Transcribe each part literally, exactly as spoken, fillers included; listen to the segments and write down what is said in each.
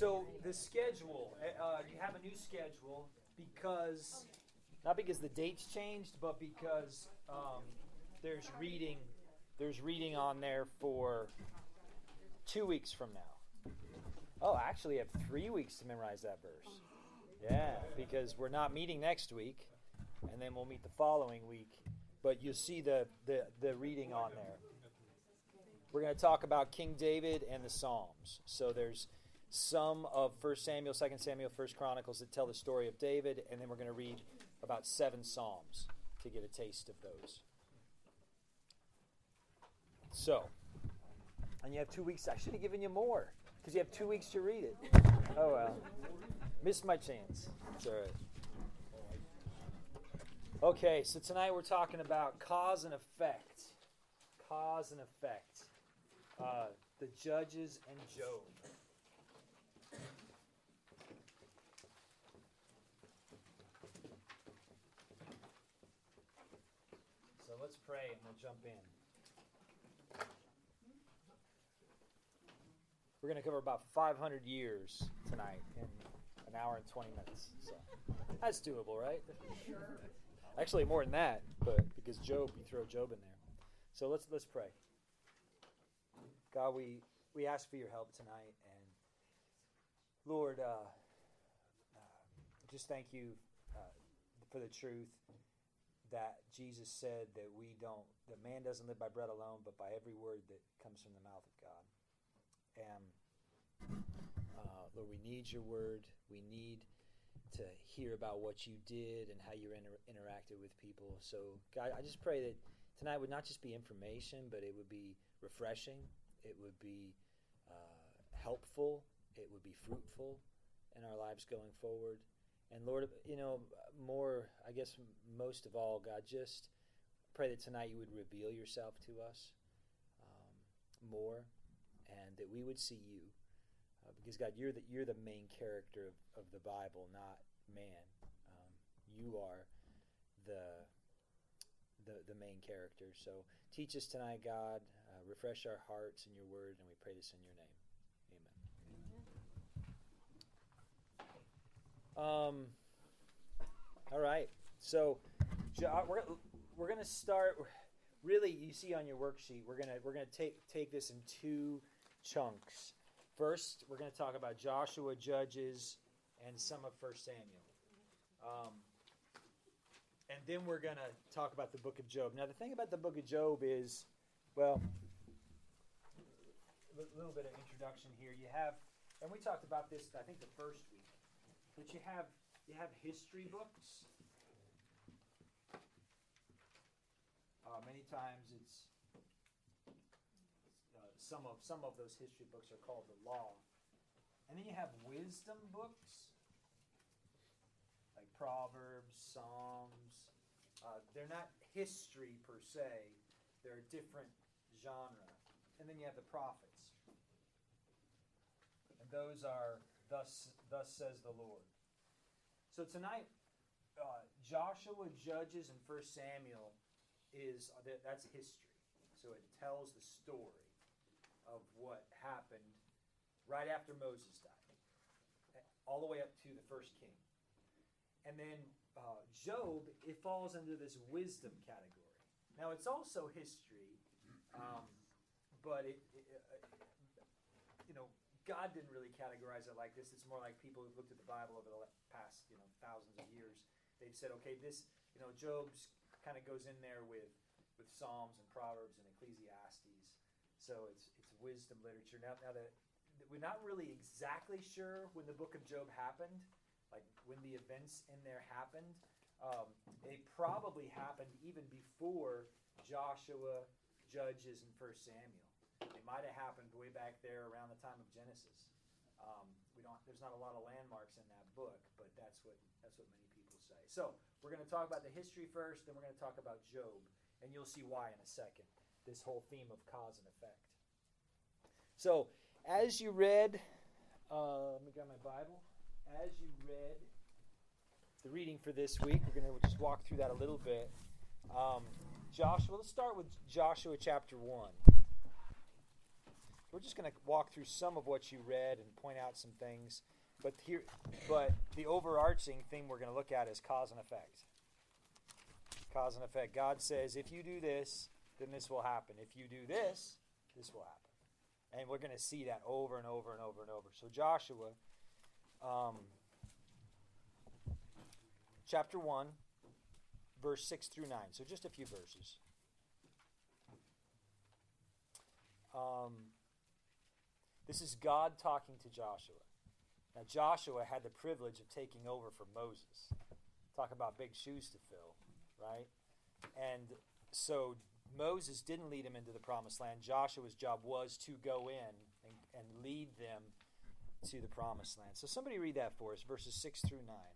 So the schedule, uh, you have a new schedule because, not because the dates changed, but because um, there's reading, there's reading on there for two weeks from now. Oh, actually, I have three weeks to memorize that verse. Yeah, because we're not meeting next week, and then we'll meet the following week. But you'll see the, the, the reading on there. We're going to talk about King David and the Psalms. So there's some of First Samuel, Second Samuel, First Chronicles that tell the story of David, and then we're going to read about seven Psalms to get a taste of those. So, and you have two weeks. I should have given you more, because you have two weeks to read it. Oh, well. Missed my chance. It's all right. Okay, so tonight we're talking about cause and effect. Cause and effect. Uh, the Judges and Job. So let's pray and we'll jump in. We're going to cover about five hundred years tonight in an hour and twenty minutes. So that's doable, right? Sure. Actually, more than that, but because Job, you throw Job in there. So let's let's pray. God, we, we ask for your help tonight, and Lord, uh, uh, just thank you uh, for the truth that Jesus said that we don't, that man doesn't live by bread alone, but by every word that comes from the mouth of God. And uh, Lord, we need your word. We need to hear about what you did and how you inter- interacted with people. So, God, I just pray that tonight would not just be information, but it would be refreshing. It would be uh, helpful. It would be fruitful in our lives going forward. And Lord, you know, more, I guess most of all, God, just pray that tonight you would reveal yourself to us um, more, and that we would see you. Uh, because, God, you're the, you're the main character of, of the Bible, not man. Um, you are the, the the main character. So teach us tonight, God. Uh, refresh our hearts in your word, and we pray this in your name. Amen. Um. All right. So we're we're gonna start. Really, you see on your worksheet, we're gonna we're gonna take take this in two chunks. First, we're going to talk about Joshua, Judges, and some of First Samuel. Um, and then we're going to talk about the book of Job. Now, the thing about the book of Job is, well, a little bit of introduction here. You have, and we talked about this, I think, the first week, that you have you have history books. Uh, many times it's Some of some of those history books are called the law. And then you have wisdom books, like Proverbs, Psalms. Uh, they're not history per se. They're a different genre. And then you have the prophets. And those are, thus, thus says the Lord. So tonight, uh, Joshua, Judges, and First Samuel, is that's history. So it tells the story of what happened right after Moses died, all the way up to the first king. And then uh, Job, it falls under this wisdom category. Now, it's also history, um, but it, it uh, you know, God didn't really categorize it like this. It's more like people who've looked at the Bible over the past, you know, thousands of years. They've said, okay, this, you know, Job's kind of goes in there with with Psalms and Proverbs and Ecclesiastes. So it's it's wisdom literature. Now, now that we're not really exactly sure when the book of Job happened, like when the events in there happened. Um, they probably happened even before Joshua, Judges, and First Samuel. They might have happened way back there around the time of Genesis. Um, we don't. There's not a lot of landmarks in that book, but that's what that's what many people say. So we're going to talk about the history first, then we're going to talk about Job, and you'll see why in a second. This whole theme of cause and effect. So, as you read, uh, let me grab my Bible. As you read the reading for this week, we're going to just walk through that a little bit. Um, Joshua, let's start with Joshua chapter one. we're just going to walk through some of what you read and point out some things. But here, but the overarching thing we're going to look at is cause and effect. Cause and effect. God says, if you do this, then this will happen. If you do this, this will happen. And we're going to see that over and over and over and over. So Joshua, um, chapter one, verse six through nine. So just a few verses. Um, this is God talking to Joshua. Now Joshua had the privilege of taking over for Moses. Talk about big shoes to fill, right? And so Moses didn't lead him into the promised land. Joshua's job was to go in and, and lead them to the promised land. So somebody read that for us, verses six through nine.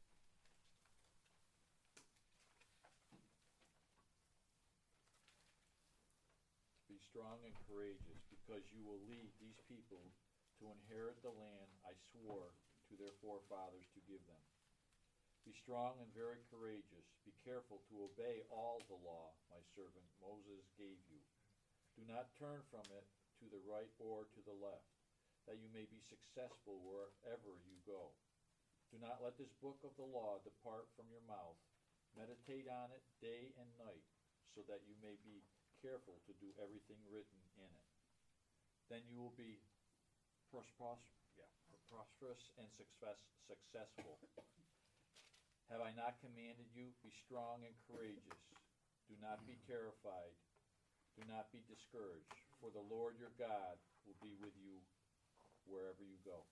Be strong and courageous, because you will lead these people to inherit the land I swore to their forefathers to give them. Be strong and very courageous. Be careful to obey all the law my servant Moses gave you. Do not turn from it to the right or to the left, that you may be successful wherever you go. Do not let this book of the law depart from your mouth. Meditate on it day and night, so that you may be careful to do everything written in it. Then you will be prosperous, yeah, prosperous and success, successful. Have I not commanded you? Be strong and courageous. Do not be terrified. Do not be discouraged, for the Lord your God will be with you wherever you go.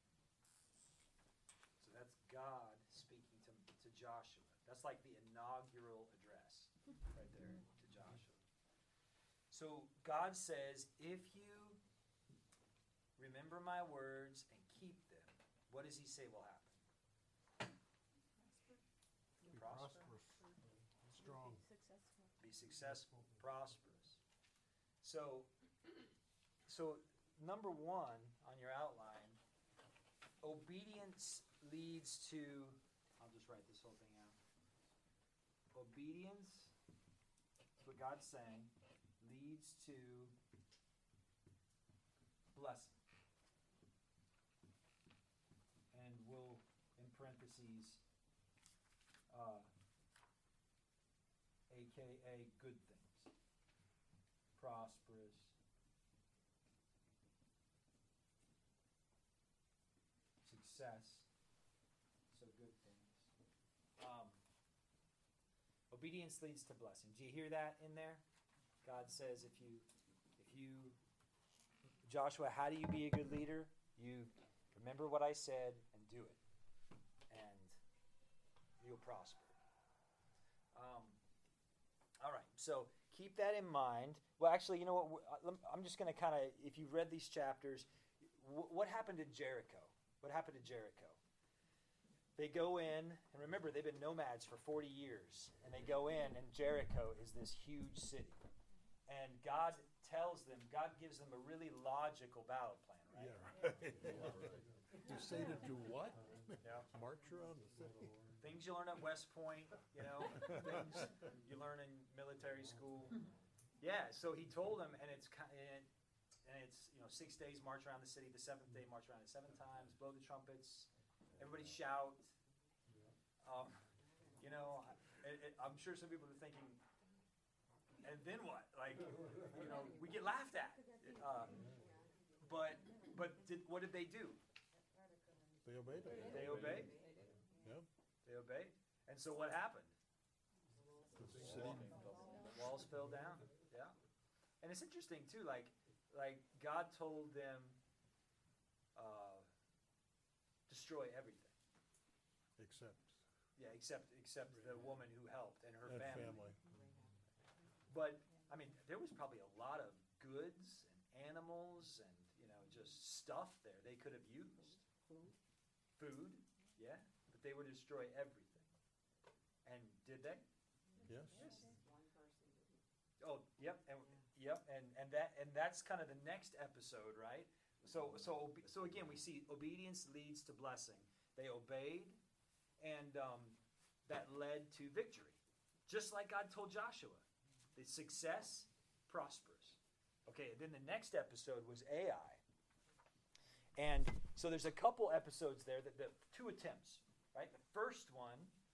So that's God speaking to, to Joshua. That's like the inaugural address right there to Joshua. So God says, if you remember my words and keep them, what does he say will happen? Prosper. Prosperous. Strong. Be successful. Prosperous. So, so number one on your outline, obedience leads to, I'll just write this whole thing out. Obedience, that's what God's saying, leads to blessing. And we'll, in parentheses, uh, A K A good things. Prosperous. Success. So good things. Um, obedience leads to blessing. Do you hear that in there? God says if you, if you, Joshua, how do you be a good leader? You remember what I said and do it. And you'll prosper. Um, all right, so keep that in mind. Well, actually, you know what? I'm just going to kind of, if you've read these chapters, what happened to Jericho? What happened to Jericho? They go in, and remember, they've been nomads for forty years, and they go in, and Jericho is this huge city. And God tells them, God gives them a really logical battle plan, right? Yeah, right. You say to do what? Yeah. March around the city. Things you learn at West Point, you know, things you learn in military school. Yeah, so he told them, and it's and, and it's you know six days march around the city. The seventh day march around it seven times. Blow the trumpets. Everybody shout. Um, you know, it, it, I'm sure some people are thinking, and then what? Like, you know, we get laughed at. Uh, but but did, what did they do? They obeyed it. They obeyed. Yeah. They obeyed. And so what happened? The city. The walls fell down. Yeah. And it's interesting too, like like God told them uh, destroy everything. Except. Yeah, except except the woman who helped and her And family. family. But I mean, there was probably a lot of goods and animals and you know just stuff there they could have used. Food, yeah, but they would destroy everything. And did they? Yes. Yes. Oh, yep, and yep, and, and that and that's kind of the next episode, right? So so so again, we see obedience leads to blessing. They obeyed, and um, that led to victory, just like God told Joshua. The success, prosperous. Okay, then the next episode was Ai. And so there's a couple episodes there, that the two attempts, right? The first one,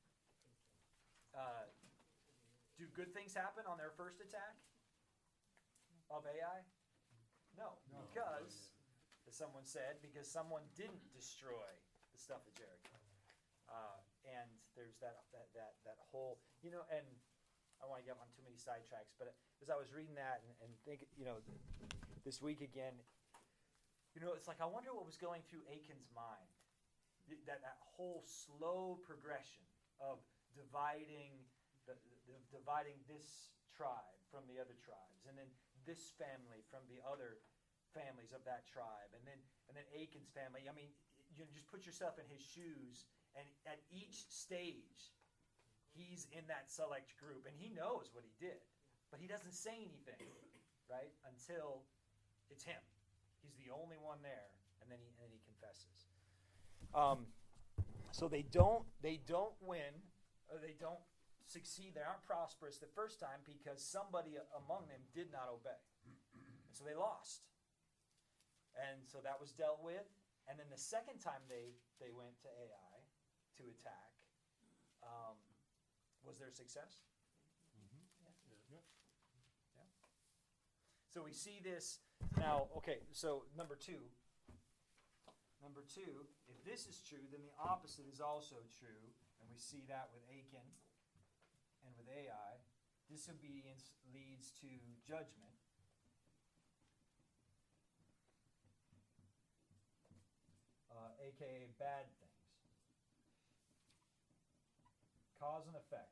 uh, do good things happen on their first attack of Ai? No, No. because, as someone said, because someone didn't destroy the stuff of Jericho. Uh, and there's that, that that that whole, you know, and I don't want to get on too many sidetracks, but as I was reading that and, and think, you know, this week again, you know, it's like I wonder what was going through Achan's mind. Th- That that whole slow progression of dividing the, the dividing this tribe from the other tribes, and then this family from the other families of that tribe, and then and then Achan's family. I mean, you know, just put yourself in his shoes, and at each stage, he's in that select group, and he knows what he did, but he doesn't say anything, right, until it's him. He's the only one there, and then he and then he confesses. Um, so they don't they don't win, or they don't succeed. They aren't prosperous the first time because somebody among them did not obey, and so they lost. And so that was dealt with. And then the second time they they went to Ai to attack, um, was there success? Yeah. Yeah. So we see this now. Okay, so number two. Number two, if this is true, then the opposite is also true, and we see that with Achan and with Ai. Disobedience leads to judgment. Uh, A K A bad things. Cause and effect.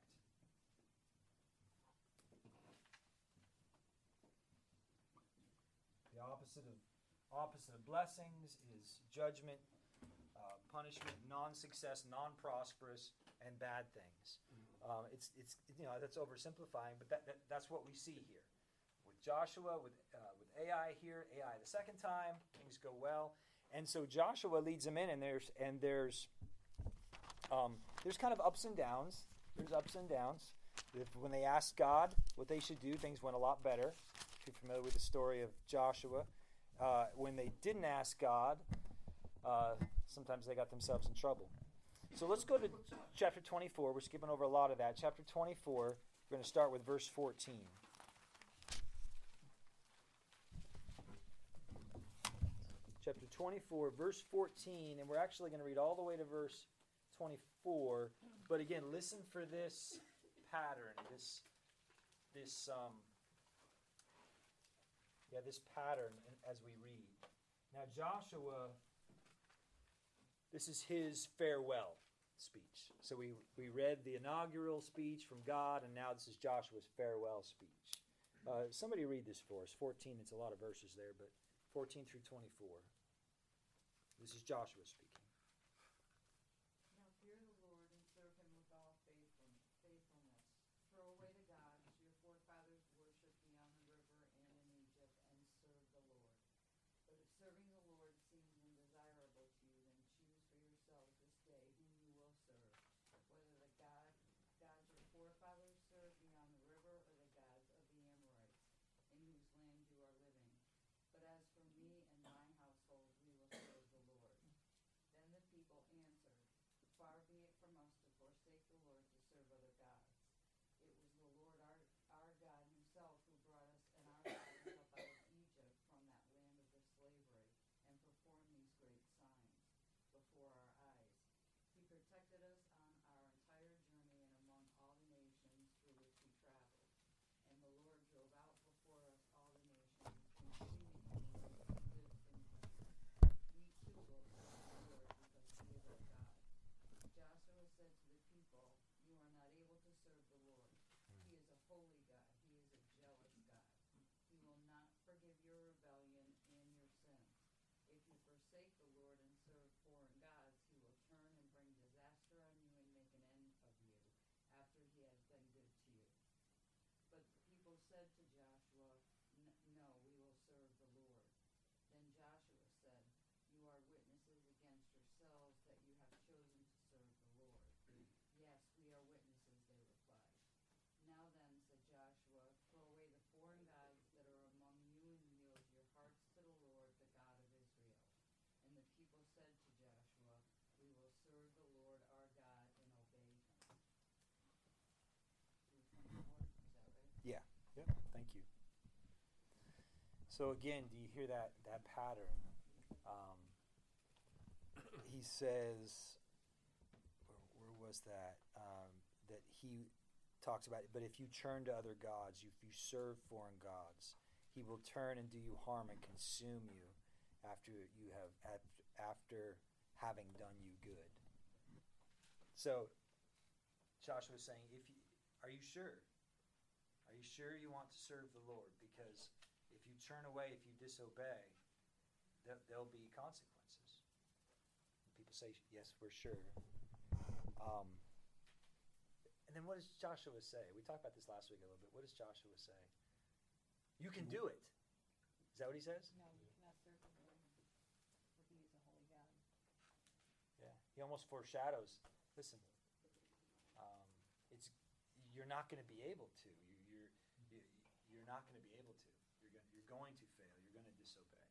The opposite of opposite of blessings is judgment, uh, punishment, non-success, non-prosperous, and bad things. Um, it's it's you know that's oversimplifying, but that, that that's what we see here with Joshua, with uh, with Ai here, Ai the second time, things go well, and so Joshua leads them in, and there's and there's um, there's kind of ups and downs. There's ups and downs. If, when they asked God what they should do, things went a lot better. If you're familiar with the story of Joshua, uh, when they didn't ask God, uh, sometimes they got themselves in trouble. So let's go to chapter twenty-four. We're skipping over a lot of that. Chapter twenty-four, we're going to start with verse fourteen. Chapter twenty-four, verse fourteen, and we're actually going to read all the way to verse twenty-four. But again, listen for this pattern, this, this, um, yeah, this pattern as we read. Now, Joshua, this is his farewell speech. So we, we read the inaugural speech from God, and now this is Joshua's farewell speech. Uh, somebody read this for us. fourteen, it's a lot of verses there, but fourteen through twenty-four. This is Joshua speaking. Now fear the Lord and serve him with all faithful- faithfulness. Throw away the gods your forefathers worshipped beyond the river and in Egypt, and serve the Lord. But if serving the Lord seems undesirable to you, then choose for yourselves this day whom you will serve, whether the God, gods your forefathers served beyond the river, or the gods of the Amorites, in whose land you are living. But as for me and my household, we will serve the Lord. Then the people answered, Far be it from us to forsake the Lord to serve other gods. It was the Lord our, our God himself who brought us and our fathers up out of Egypt from that land of the slavery, and performed these great signs before our eyes. He protected us on our entire journey and among all the nations through which we traveled. And the Lord drove out before us all the nations, including Amorites who lived in the land. We too will serve the Lord, because he is our God. Joshua said to the people, You are not able to serve the Lord. He is a holy God. He is a jealous God. He will not forgive your rebellion and your sins. If you forsake the Lord and serve foreign gods, he will turn and bring disaster on you and make an end of you after he has been good to you. But the people said to Joshua, "N- No, we will serve the Lord." Then Joshua said, You are witnesses against yourselves that you have chosen to serve the Lord. Yes, we are witnesses, they replied. Now then, said Joshua, throw away the foreign gods that are among you and me, So again, do you hear that that pattern? Um, he says, where, where was that? Um, that he talks about it. But if you turn to other gods, if you serve foreign gods, he will turn and do you harm and consume you after you have after having done you good. So Joshua was saying, if you, are you sure? Are you sure you want to serve the Lord? Because if you turn away, if you disobey, there, there'll be consequences. And people say, yes, we're sure. Um, and then what does Joshua say? We talked about this last week a little bit. What does Joshua say? You can do it. Is that what he says? No, you cannot serve the Lord, for he is a holy God. Yeah. He almost foreshadows, listen, um, it's you're not going to be able to. You, you're you, you're not going to be able to. You're going you're going to fail. You're going to disobey.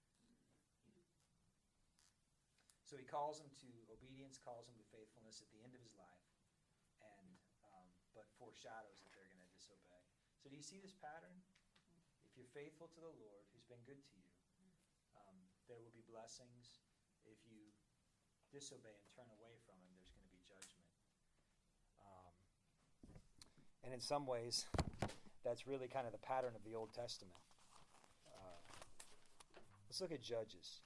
So he calls them to obedience, calls them to faithfulness at the end of his life, and um, but foreshadows that they're going to disobey. So do you see this pattern? If you're faithful to the Lord, who's been good to you, um, there will be blessings. If you disobey and turn away from him, there's going to be judgment. Um, and in some ways, that's really kind of the pattern of the Old Testament. Uh, let's look at Judges.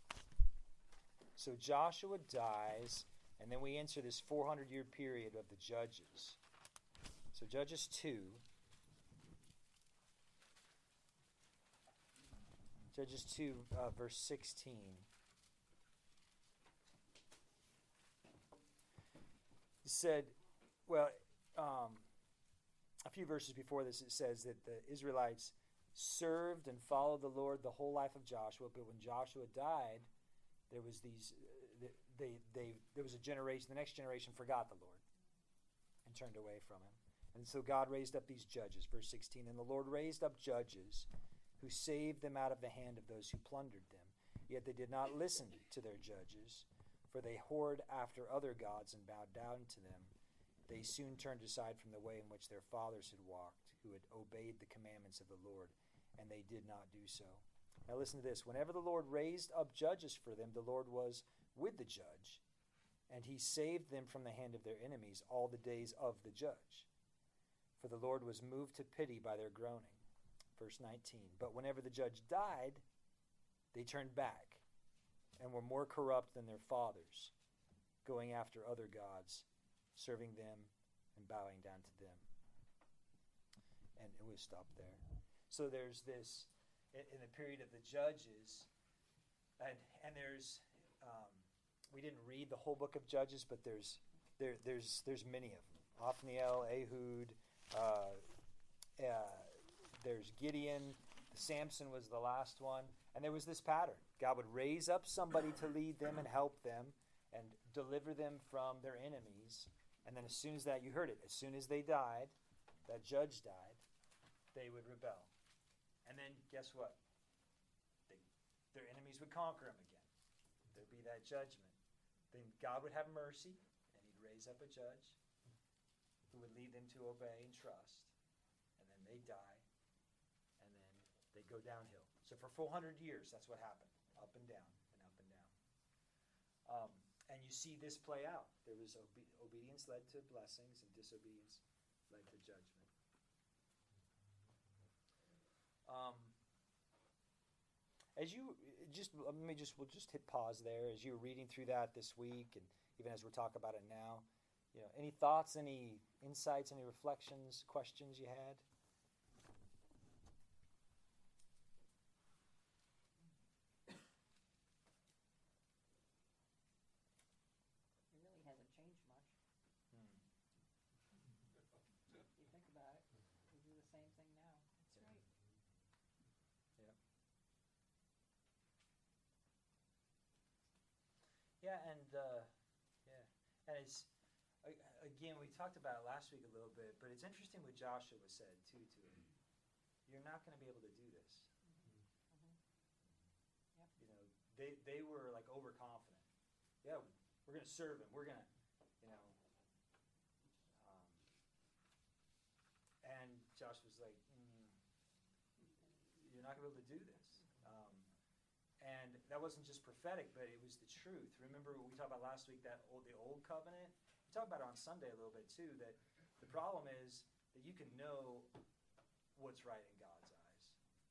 So Joshua dies, and then we enter this four hundred year period of the Judges. So Judges two. Judges two, uh, verse sixteen. He said, well, um, a few verses before this, it says that the Israelites served and followed the Lord the whole life of Joshua, but when Joshua died, there was these, uh, they, they, there was a generation, the next generation forgot the Lord and turned away from him. And so God raised up these judges, verse sixteen, and the Lord raised up judges who saved them out of the hand of those who plundered them. Yet they did not listen to their judges, for they whored after other gods and bowed down to them. They soon turned aside from the way in which their fathers had walked, who had obeyed the commandments of the Lord, and they did not do so. Now listen to this. Whenever the Lord raised up judges for them, the Lord was with the judge, and he saved them from the hand of their enemies all the days of the judge. For the Lord was moved to pity by their groaning. Verse nineteen, but whenever the judge died, they turned back and were more corrupt than their fathers, going after other gods, serving them and bowing down to them. And it was stopped there. So there's this, in, in the period of the judges, and and there's, um, we didn't read the whole book of Judges, but there's there there's there's many of them. Othniel, Ehud, uh, uh, there's Gideon, Samson was the last one, and there was this pattern. God would raise up somebody to lead them and help them and deliver them from their enemies, and then as soon as that, you heard it, as soon as they died, that judge died, they would rebel. And then guess what? They, their enemies would conquer them again. There'd be that judgment. Then God would have mercy, and he'd raise up a judge who would lead them to obey and trust, and then they die. They go downhill. So for four hundred years, that's what happened. Up and down, and up and down. Um, and you see this play out. There was obe- obedience led to blessings, and disobedience led to judgment. Um, as you just let me just we'll just hit pause there. As you were reading through that this week, and even as we're talking about it now, you know, any thoughts, any insights, any reflections, questions you had? Yeah, and uh, yeah, and it's again we talked about it last week a little bit, but it's interesting what Joshua said too to him. You're not going to be able to do this. Mm-hmm. Yep. You know, they they were like overconfident. Yeah, we're going to serve him. We're going to, you know. Um, and Joshua's like, mm, you're not going to be able to do this. Um, and that wasn't just prophetic, but it was the truth. Remember what we talked about last week, that old, the old covenant? We talked about it on Sunday a little bit too, that the problem is that you can know what's right in God's eyes.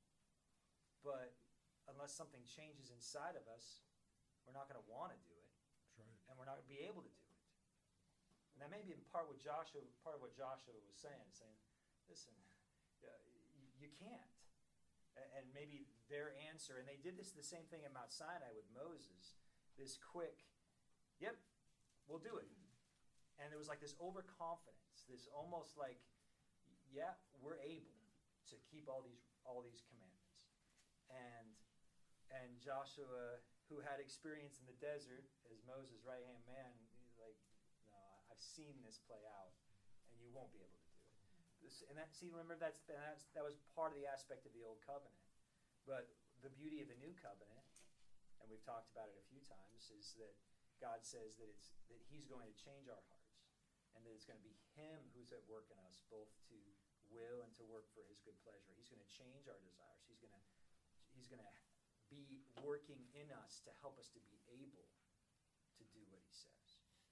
But unless something changes inside of us, we're not going to want to do it. That's right. And we're not going to be able to do it. And that may be in part what Joshua, part of what Joshua was saying, saying, listen, uh, you can't. And maybe their answer, and they did this the same thing at Mount Sinai with Moses, this quick, yep, we'll do it. And there was like this overconfidence, this almost like, yeah, we're able to keep all these all these commandments. And and Joshua, who had experience in the desert as Moses' right-hand man, he's like, no, I've seen this play out, and you won't be able to do it. This, and that, see, remember, that's, that's that was part of the aspect of the old covenant. But the beauty of the new covenant, and we've talked about it a few times, is that God says that it's that He's going to change our hearts, and that it's going to be Him who's at work in us, both to will and to work for His good pleasure. He's going to change our desires. He's going to He's going to be working in us to help us to be able to do what He says.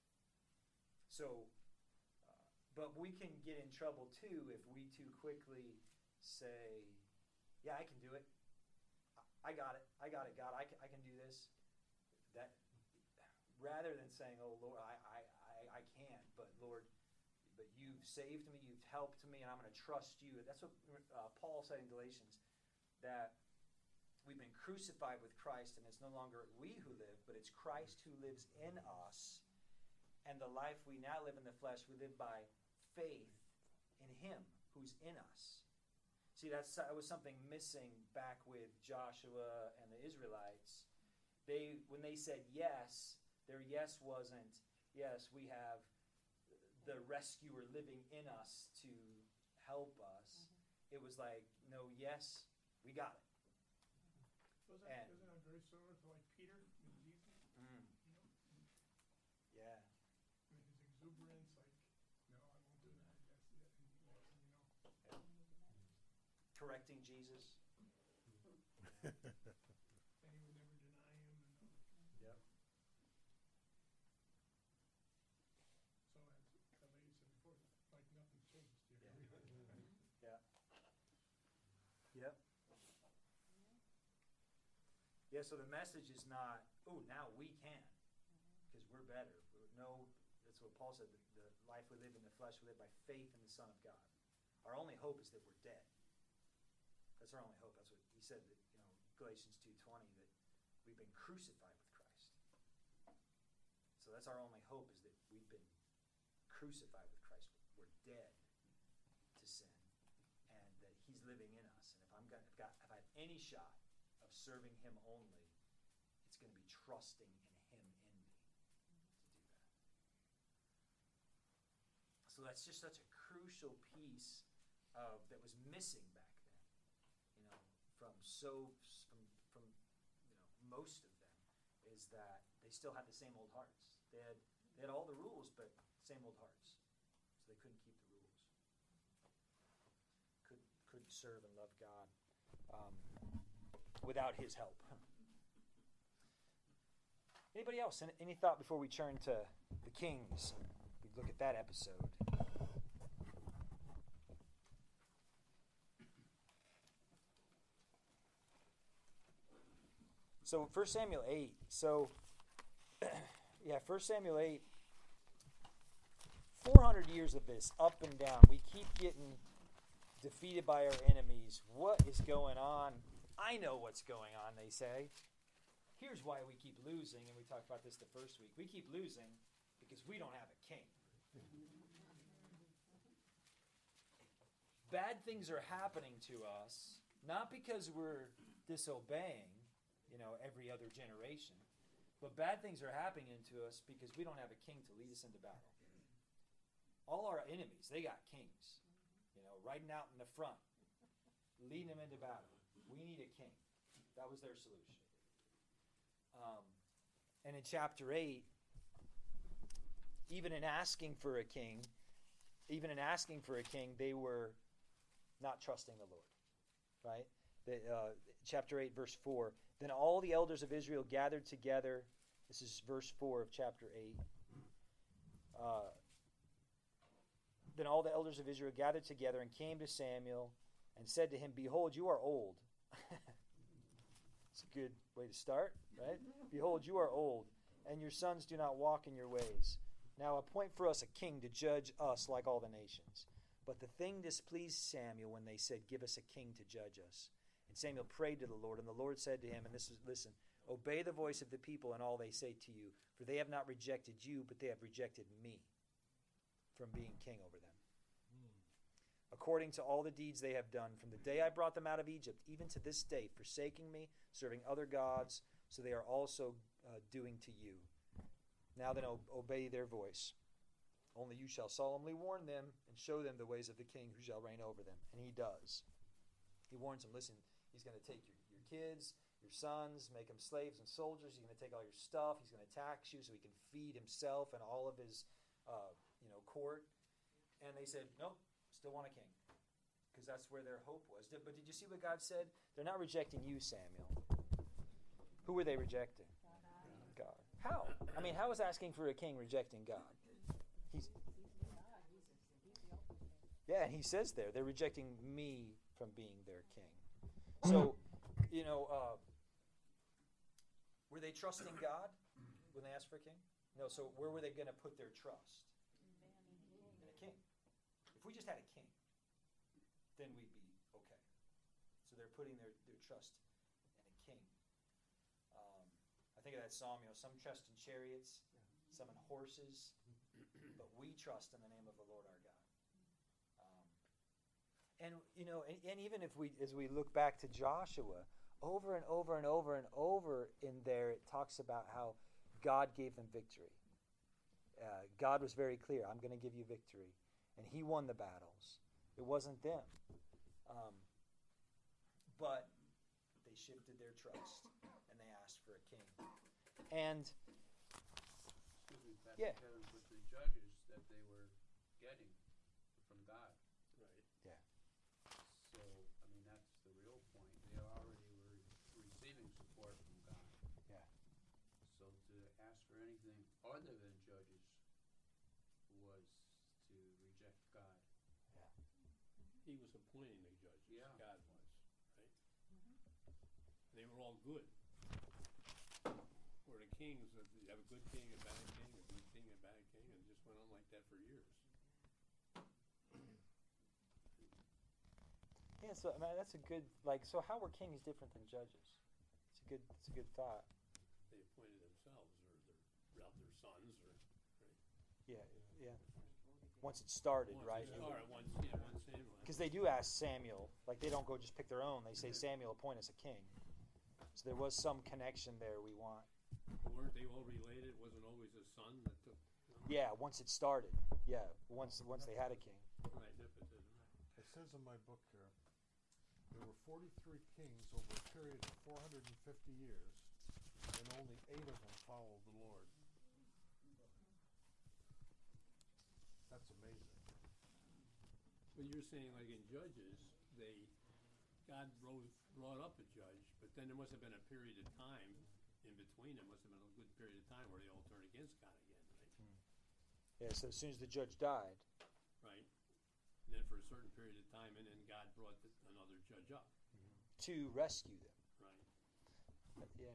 So, uh, but we can get in trouble too if we too quickly say, "Yeah, I can do it. I got it. I got it, God. I can, I can do this." That rather than saying, "Oh Lord, I, I, I, I can't," but Lord, but you've saved me, you've helped me, and I'm going to trust you. That's what uh, Paul said in Galatians, that we've been crucified with Christ, and it's no longer we who live, but it's Christ who lives in us. And the life we now live in the flesh, we live by faith in Him who's in us. See, that's, that was something missing back with Joshua and the Israelites. They, when they said yes, their yes wasn't, yes, we have the rescuer living in us to help us. Mm-hmm. It was like, no, yes, we got it. Wasn't, and, wasn't that very similar to like Peter and Jesus? Mm, You know? yeah. I mean, his exuberance, like, no, I won't do that. Yes, yeah, and he was, you know. Yeah. Correcting Jesus. And he would never deny him. And all. Yep. So as the lady said before, like nothing changed here. Yeah. Yep. Yeah, so the message is not, oh, now we can, because we're better. No, that's what Paul said, the, the life we live in the flesh, we live by faith in the Son of God. Our only hope is that we're dead. That's our only hope. That's what he said, that, you know, Galatians two twenty, that we've been crucified with Christ. So that's our only hope, is that we've been crucified with Christ. We're dead to sin, and that He's living in us. And if I'm got, if, got, if I have any shot of serving Him only, it's going to be trusting in Him in me to do that. So that's just such a crucial piece of that was missing back then. You know, from so from from you know most of them, is that they still had the same old hearts. They had they had all the rules, but same old hearts, so they couldn't keep the rules. Could couldn't serve and love God um, without His help. Anybody else? Any, any thought before we turn to the Kings? We look at that episode. So First Samuel eight. So yeah, First Samuel eight. four hundred years of this, up and down. We keep getting defeated by our enemies. What is going on? I know what's going on, they say. Here's why we keep losing, and we talked about this the first week. We keep losing because we don't have a king. Bad things are happening to us, not because we're disobeying, you know, every other generation, but bad things are happening to us because we don't have a king to lead us into battle. All our enemies, they got kings, you know, riding out in the front, leading them into battle. We need a king. That was their solution. Um, and in chapter eight, even in asking for a king, even in asking for a king, they were not trusting the Lord, right? The, uh, chapter eight, verse four. Then all the elders of Israel gathered together. This is verse four of chapter eight. Uh, then all the elders of Israel gathered together and came to Samuel and said to him, Behold, you are old. It's a good way to start, right? Behold, you are old, and your sons do not walk in your ways. Now appoint for us a king to judge us like all the nations. But the thing displeased Samuel when they said, Give us a king to judge us. And Samuel prayed to the Lord, and the Lord said to him, and this is, listen, obey the voice of the people and all they say to you, for they have not rejected you, but they have rejected me from being king over them. According to all the deeds they have done, from the day I brought them out of Egypt, even to this day, forsaking me, serving other gods, so they are also uh, doing to you. Now then, o- obey their voice. Only you shall solemnly warn them and show them the ways of the king who shall reign over them. And he does. He warns them, listen, he's going to take your, your kids, your sons, make them slaves and soldiers. He's going to take all your stuff. He's going to tax you so he can feed himself and all of his uh, you know, court. And they said, nope, still want a king. Because that's where their hope was. Did, but did you see what God said? They're not rejecting you, Samuel. Who were they rejecting? God. How? I mean, how is asking for a king rejecting God? He's, yeah, and he says there, they're rejecting me from being their king. So, you know, uh, were they trusting God when they asked for a king? No, so where were they going to put their trust? In a king. If we just had a king, then we'd be okay. So they're putting their, their trust in a king. Um, I think of that psalm, you know, some trust in chariots, some in horses, but we trust in the name of the Lord our God. Um, and, you know, and, and even if we, as we look back to Joshua, over and over and over and over in there, it talks about how God gave them victory. Uh, God was very clear, I'm going to give you victory. And he won the battles. It wasn't them. Um, but they shifted their trust and they asked for a king. And Excuse me, Pastor Yeah. Kevin, with the judges that they were getting from God. Right. yeah, So, I mean, that's the real point. They already were receiving support from God. yeah, So to ask for anything other than judges was to reject God. He was appointing the judges. Yeah. God was, right? They were all good. Where the kings, uh, you have a good king, a bad king, a good king, a bad king, and it just went on like that for years. yeah. So I mean, that's a good like. So how were kings different than judges? It's a good. It's a good thought. They appointed themselves, or their, their sons, or right. Yeah, yeah. Once it started, Once right? it started, once, yeah, once Samuel. Because they do ask Samuel, like they don't go just pick their own. They say, Samuel, appoint us a king. So there was some connection there we want. Weren't they all related? Wasn't always a son that took. Yeah, once it started. Yeah, once once they had a king. Right, nepotism. Right. It says in my book here, there were forty-three kings over a period of four hundred fifty years, and only eight of them followed the Lord. That's amazing. But you're saying, like in Judges, they God rose, brought up a judge, but then there must have been a period of time in between. There must have been a good period of time where they all turned against God again, right? Yeah, so as soon as the judge died, Right. And then for a certain period of time, and then God brought the, another judge up. to rescue them. Right. But yeah.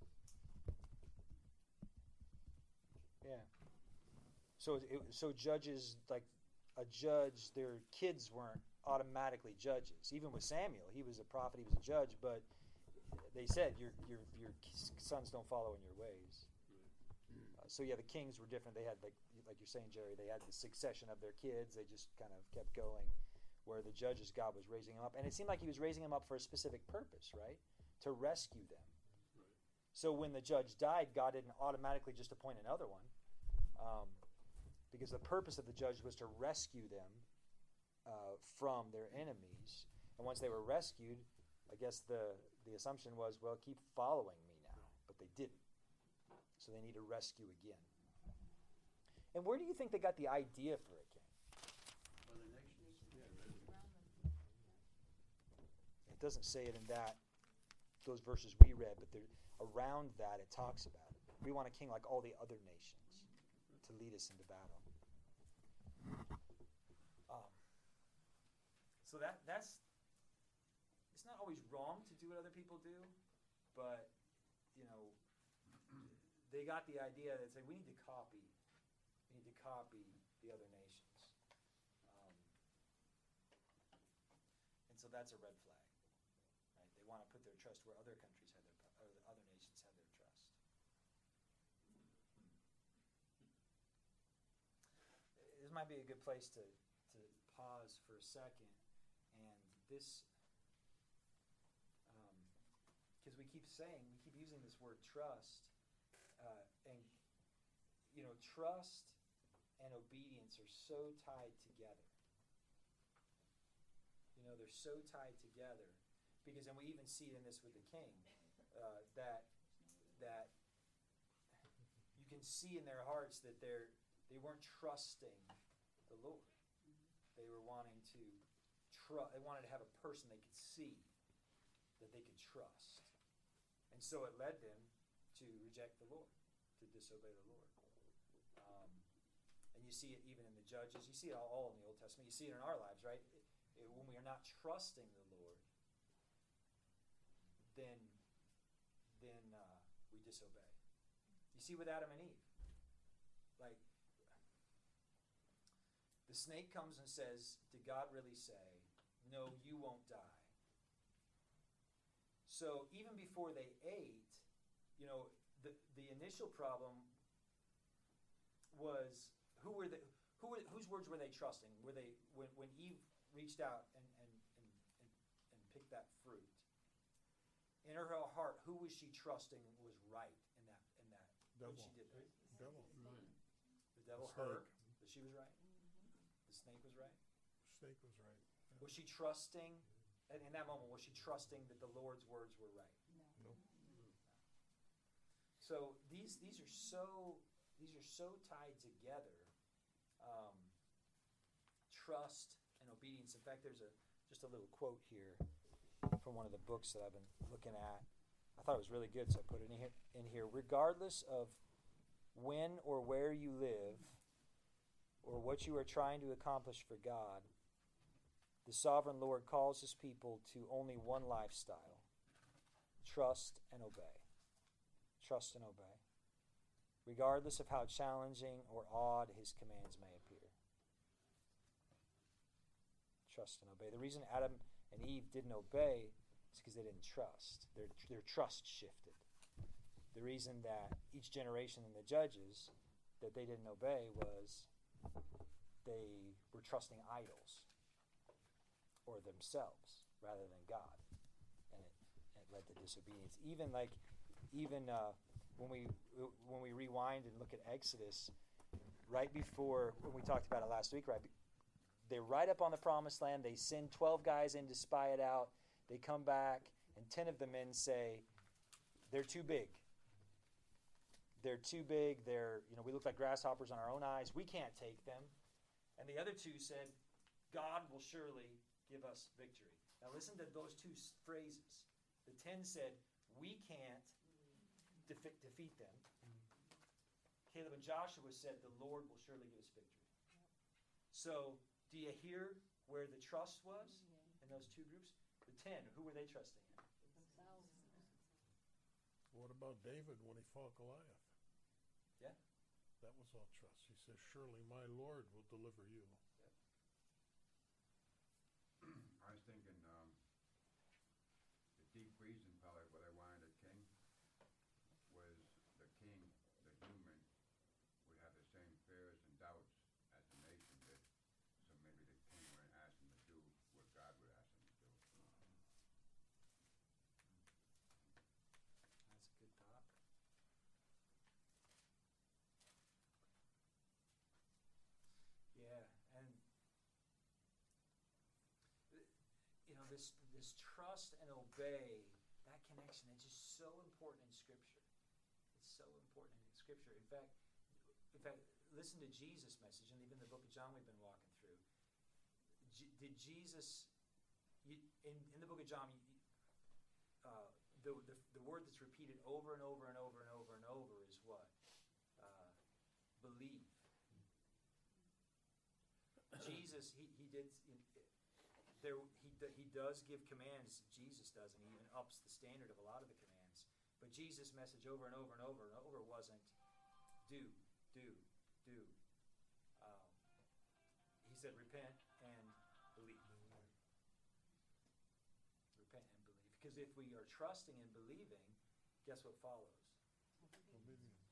Yeah. So it, so judges, like a judge, their kids weren't automatically judges. Even with Samuel, he was a prophet, he was a judge, but they said your your your sons don't follow in your ways. Uh, so yeah, the kings were different. They had, like like you're saying, Jerry, they had the succession of their kids. They just kind of kept going. Where the judges, God was raising them up, and it seemed like He was raising them up for a specific purpose, right? To rescue them. Right. So when the judge died, God didn't automatically just appoint another one. Um, because the purpose of the judge was to rescue them uh, from their enemies. And once they were rescued, I guess the, the assumption was, well, keep following me now. But they didn't. So they need a rescue again. And where do you think they got the idea for a king? Other nations. Yeah, right. doesn't say it in that those verses we read, but there, around that it talks about it. We want a king like all the other nations to lead us into battle. Um, so that that's it's not always wrong to do what other people do, but you know, they got the idea that say we need to copy, we need to copy the other nations, um, and so that's a red flag. Right? They want to put their trust where other countries have their, or the other nations have their trust. This might be a good place to to pause for a second, and this, because um, we keep saying we keep using this word trust. Uh, and, you know, trust and obedience are so tied together. You know, they're so tied together. Because, and we even see it in this with the king, uh, that that you can see in their hearts that they're, they weren't trusting the Lord. They were wanting to, tru- they wanted to have a person they could see that they could trust. And so it led them to reject the Lord, to disobey the Lord. Um, and you see it even in the Judges. You see it all, all in the Old Testament. You see it in our lives, right? It, it, when we are not trusting the Lord, then then uh, we disobey. You see with Adam and Eve. Like, the snake comes and says, did God really say, no, you won't die? So even before they ate, you know, the the initial problem was who were the who were, whose words were they trusting? Were they when, when Eve reached out and and, and, and and picked that fruit? In her heart, who was she trusting was right in that in that when Devil. she did that? Devil. The devil, The her, snake. that she was right. The snake was right. Snake was right. Yeah. Was she trusting? And in that moment, was she trusting that the Lord's words were right? No. So these these are so these are so tied together. Um, trust and obedience. In fact, there's a just a little quote here from one of the books that I've been looking at. I thought it was really good, so I put it in here. In here, regardless of when or where you live, or what you are trying to accomplish for God, the sovereign Lord calls his people to only one lifestyle: trust and obey. Trust and obey. Regardless of how challenging or odd his commands may appear. Trust and obey. The reason Adam and Eve didn't obey is because they didn't trust. Their, their trust shifted. The reason that each generation in the Judges that they didn't obey was they were trusting idols or themselves rather than God, and it, it led to disobedience. Even like, even uh, when we when we rewind and look at Exodus, right before when we talked about it last week, right, they're right up on the promised land. They send twelve guys in to spy it out. They come back, and ten of the men say they're too big. They're too big. They're you know we look like grasshoppers in our own eyes. We can't take them. And the other two said, God will surely give us victory. Now listen to those two phrases. The ten said, we can't defi- defeat them. Caleb and Joshua said, the Lord will surely give us victory. So, do you hear where the trust was in those two groups? The ten, who were they trusting in? What about David when he fought Goliath? Yeah. That was all trust. He says, surely my Lord will deliver you. I was thinking, um, the deep reason probably what I wanted a king was the king, the human, would have the same fears and doubts as the nation did. So maybe the king wouldn't ask him to do what God would ask him to do. That's a good thought. Yeah, and you know this this trust and obey, that connection is just so important in Scripture. It's so important in Scripture. In fact, in fact, listen to Jesus' message, and even the book of John we've been walking through. G- did Jesus, you, in in the book of John, you, the, the the word that's repeated over and over and over and over and over is what? Uh, believe. Jesus, he, he did, there he he does give commands. Jesus does, and he even ups the standard of a lot of the commands. But Jesus' message over and over and over and over wasn't do, do, do. Um, he said repent and believe. Repent and believe. Because if we are trusting and believing, guess what follows? Obedience.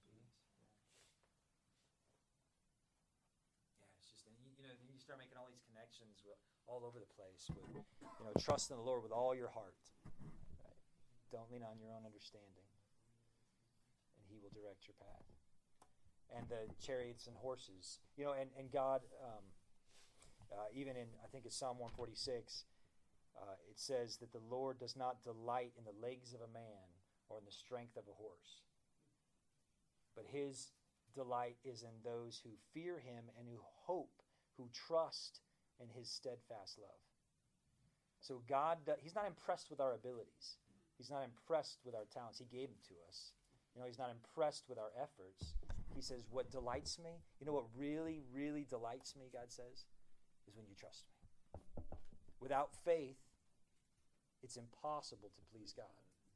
Yeah, it's just, and you, you know, then you start making all these connections with, all over the place with, you know, trust in the Lord with all your heart. Right? Don't lean on your own understanding, and He will direct your path. And the chariots and horses, you know, and and God, um, uh, even in I think it's Psalm one forty-six, uh, it says that the Lord does not delight in the legs of a man or in the strength of a horse, but His delight is in those who fear Him and who hope, who trust in His steadfast love. So God, He's not impressed with our abilities. He's not impressed with our talents. He gave them to us. You know, He's not impressed with our efforts. He says, what delights me, you know what really, really delights me, God says, is when you trust me. Without faith, it's impossible to please God.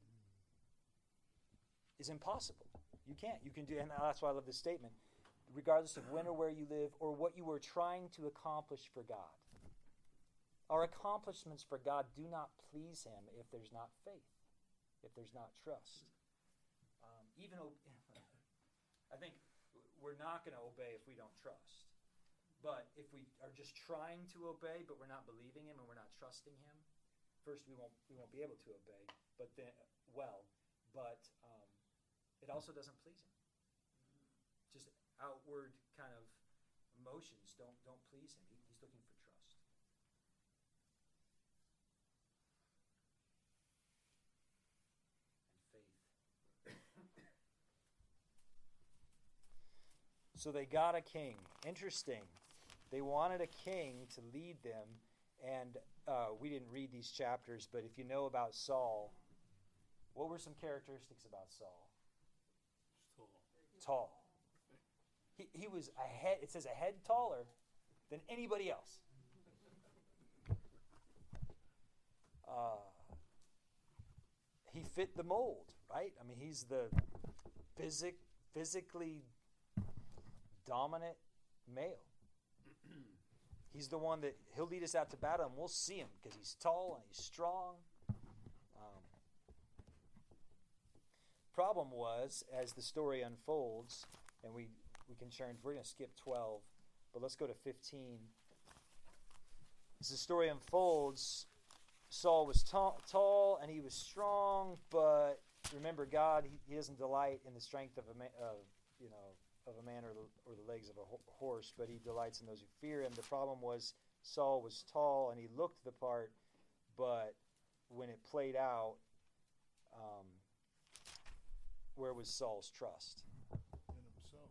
It's impossible. You can't. You can do, and that's why I love this statement. Regardless of when or where you live or what you are trying to accomplish for God. Our accomplishments for God do not please Him if there's not faith, if there's not trust. Um, even o- I think we're not going to obey if we don't trust. But if we are just trying to obey, but we're not believing Him and we're not trusting Him, first we won't we won't be able to obey. But then, well, but um, it also doesn't please Him. Just outward kind of emotions don't don't please Him. He, he's looking for trust. And faith. So they got a king. Interesting. They wanted a king to lead them, and uh, we didn't read these chapters, but if you know about Saul, what were some characteristics about Saul? Tall. Tall. He, he was a head, it says a head taller than anybody else. Uh, he fit the mold, right? I mean, he's the physic, physically dominant male. He's the one that he'll lead us out to battle, and we'll see him because he's tall and he's strong. Um, problem was, as the story unfolds, and we we can turn, we're going to skip twelve, but let's go to fifteen. As the story unfolds, Saul was tall, tall and he was strong, but remember, God, he, he doesn't delight in the strength of a man, of you know, of a man or the, or the legs of a ho- horse, but he delights in those who fear him. The problem was Saul was tall and he looked the part, but when it played out, um, where was Saul's trust? In himself.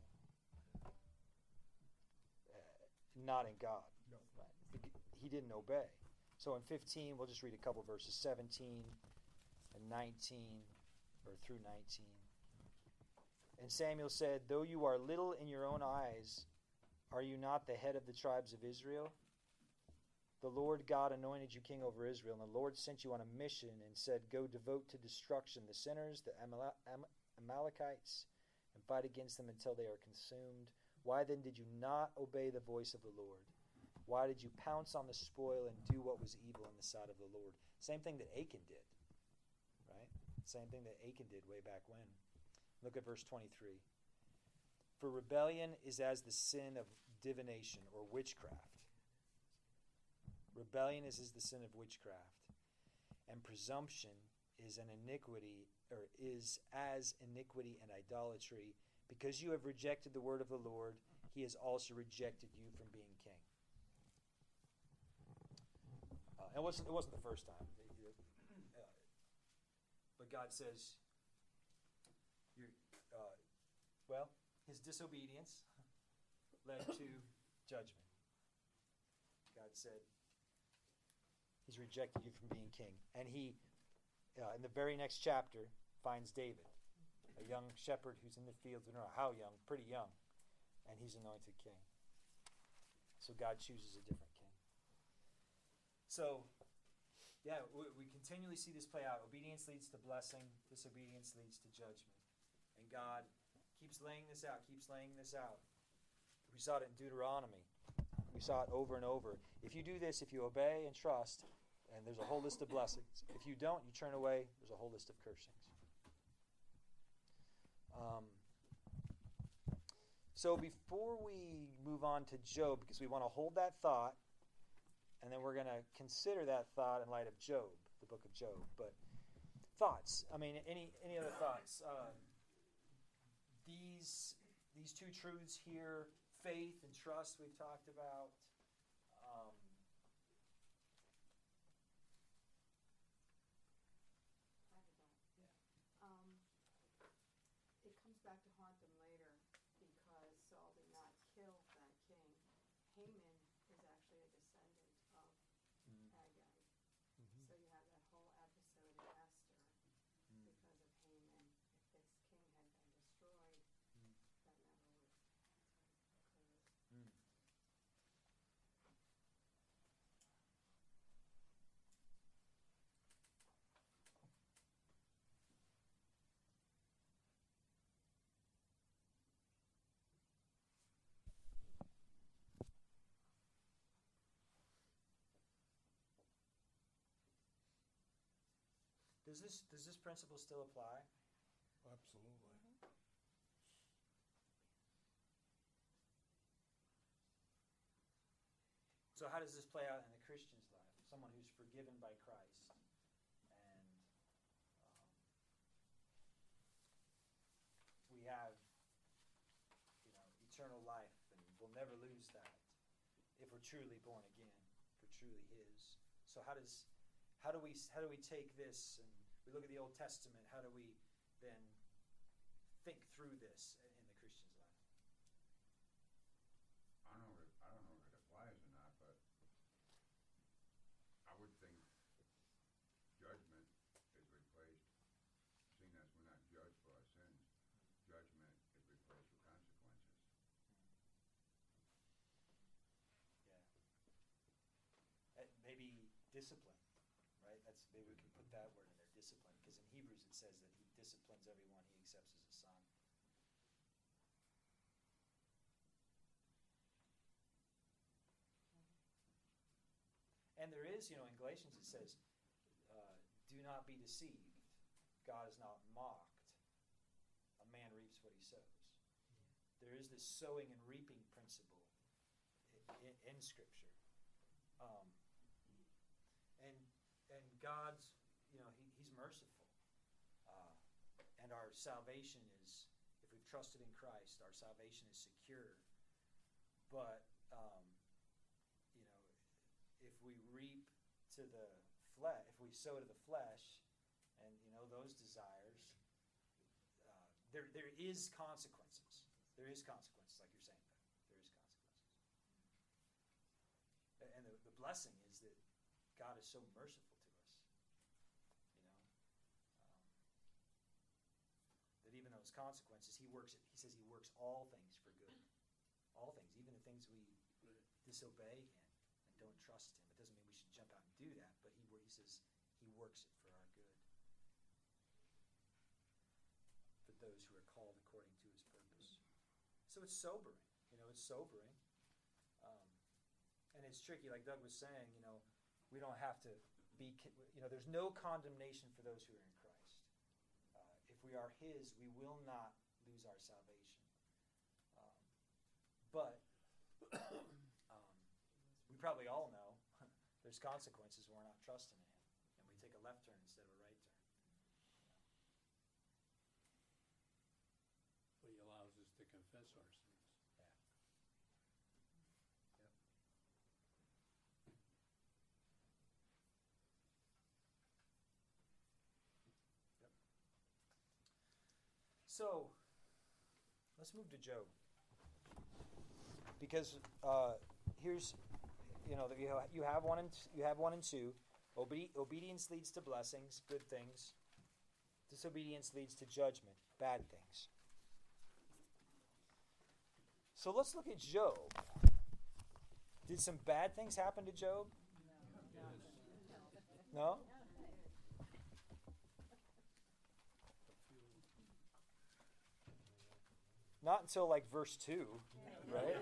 Uh, not in God. No. Right. He didn't obey. So in fifteen, we'll just read a couple verses, seventeen and nineteen, or through nineteen. And Samuel said, though you are little in your own eyes, are you not the head of the tribes of Israel? The Lord God anointed you king over Israel, and the Lord sent you on a mission and said, go devote to destruction the sinners, the Amal- Am- Amalekites, and fight against them until they are consumed. Why then did you not obey the voice of the Lord? Why did you pounce on the spoil and do what was evil in the sight of the Lord? Same thing that Achan did, right? Same thing that Achan did way back when. Look at verse twenty-three. For rebellion is as the sin of divination or witchcraft. Rebellion is as the sin of witchcraft. And presumption is an iniquity, or is as iniquity and idolatry. Because you have rejected the word of the Lord, He has also rejected you from being king. Uh, and it wasn't, it wasn't the first time. Uh, but God says, You're, uh, well, his disobedience led to judgment. God said, He's rejected you from being king. And He uh, in the very next chapter, finds David, a young shepherd who's in the fields. We don't know how young, pretty young, and he's anointed king. So God chooses a different king. So, yeah, we, we continually see this play out. Obedience leads to blessing. Disobedience leads to judgment. And God keeps laying this out, keeps laying this out. We saw it in Deuteronomy. We saw it over and over. If you do this, if you obey and trust, and there's a whole list of blessings. If you don't, you turn away, there's a whole list of cursings. Um, so before we move on to Job, because we want to hold that thought, and then we're going to consider that thought in light of Job, the book of Job. But thoughts. I mean, any any other thoughts? Uh, these these two truths here, faith and trust, we've talked about. Um, I have a thought. Um, it comes back to haunt them later because Saul did not kill that king. Haman is actually a descendant of Mm. Agag. Mhm. So you have that whole episode in Esther Mm. because of Haman. If this king had been destroyed, Mm. that never would have occurred. Mm. Does this does this principle still apply? Absolutely. So how does this play out in the Christian's life? Someone who's forgiven by Christ and um, we have, you know, eternal life, and we'll never lose that if we're truly born again, if we're truly His. So how does how do we how do we take this and we look at the Old Testament? How do we then think through this in the Christian's life? I don't know if, I don't know if it applies or not, but I would think judgment is replaced, seeing as we're not judged for our sins, judgment is replaced with consequences. Yeah. Uh, maybe discipline, right? That's maybe we can put that word in there, discipline, because in Hebrews it says that He disciplines everyone He accepts as a son. And there is, you know, in Galatians it says, uh, do not be deceived. God is not mocked. A man reaps what he sows. There is this sowing and reaping principle in, in Scripture. Um, and and God's, you know, he, He's merciful. Uh, and our salvation is, if we've trusted in Christ, our salvation is secure. But, um, you know, if we reap to the flesh, if we sow to the flesh, and, you know, those desires, uh, there there is consequences. There is consequences, like you're saying, Beth. There is consequences. And the, the blessing is that God is so merciful to us, you know, um, that even those consequences, He works. He says He works all things for good, all things, even the things we disobey Him and don't trust Him. It doesn't mean we should jump out and do that, but He He says He works it for our good, for those who are called according to His purpose. So it's sobering, you know, it's sobering. Um, and it's tricky, like Doug was saying, you know, we don't have to be, you know, there's no condemnation for those who are in Christ. Uh, if we are His, we will not lose our salvation. Um, but um, we probably all know there's consequences when we're not trusting in Him, and we take a left turn instead of a right turn. But He allows us to confess our sins. Yeah. Yep. Yep. So, let's move to Job. Because uh, here's, you know, you have, you have one and t- you have one and two. Obe- obedience leads to blessings, good things. Disobedience leads to judgment, bad things. So let's look at Job. Did some bad things happen to Job? No? Not until like verse two, right?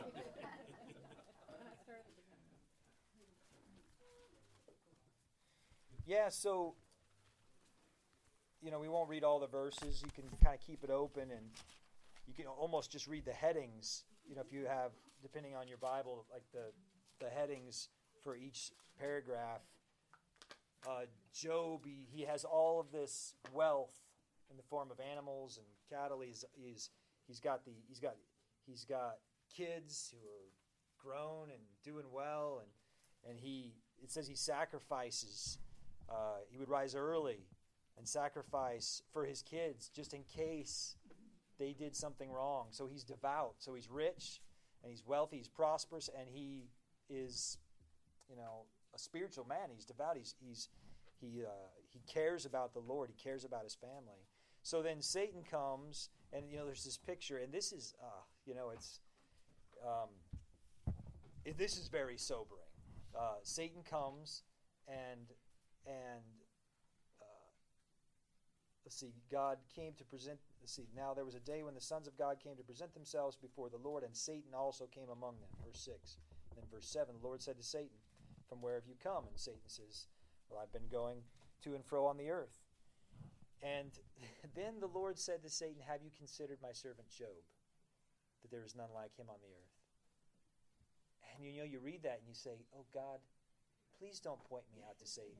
Yeah, so, you know, we won't read all the verses. You can kind of keep it open, and you can almost just read the headings. You know, if you have, depending on your Bible, like the, the headings for each paragraph. Uh, Job, he, he has all of this wealth in the form of animals and cattle. He's he's he's got the he's got he's got kids who are grown and doing well, and and he it says he sacrifices. Uh, he would rise early and sacrifice for his kids just in case they did something wrong. So he's devout. So he's rich and he's wealthy. He's prosperous, and he is, you know, a spiritual man. He's devout. He's he's he uh, he cares about the Lord. He cares about his family. So then Satan comes, and you know, there's this picture, and this is, uh, you know, it's um, it, this is very sobering. Uh, Satan comes, and and uh, let's see, God came to present. Let's see. Now there was a day when the sons of God came to present themselves before the Lord, and Satan also came among them. Verse six. And then verse seven. The Lord said to Satan, "From where have you come?" And Satan says, "Well, I've been going to and fro on the earth." And then the Lord said to Satan, "Have you considered my servant Job, that there is none like him on the earth?" And you know, you read that and you say, "Oh God, please don't point me out to Satan."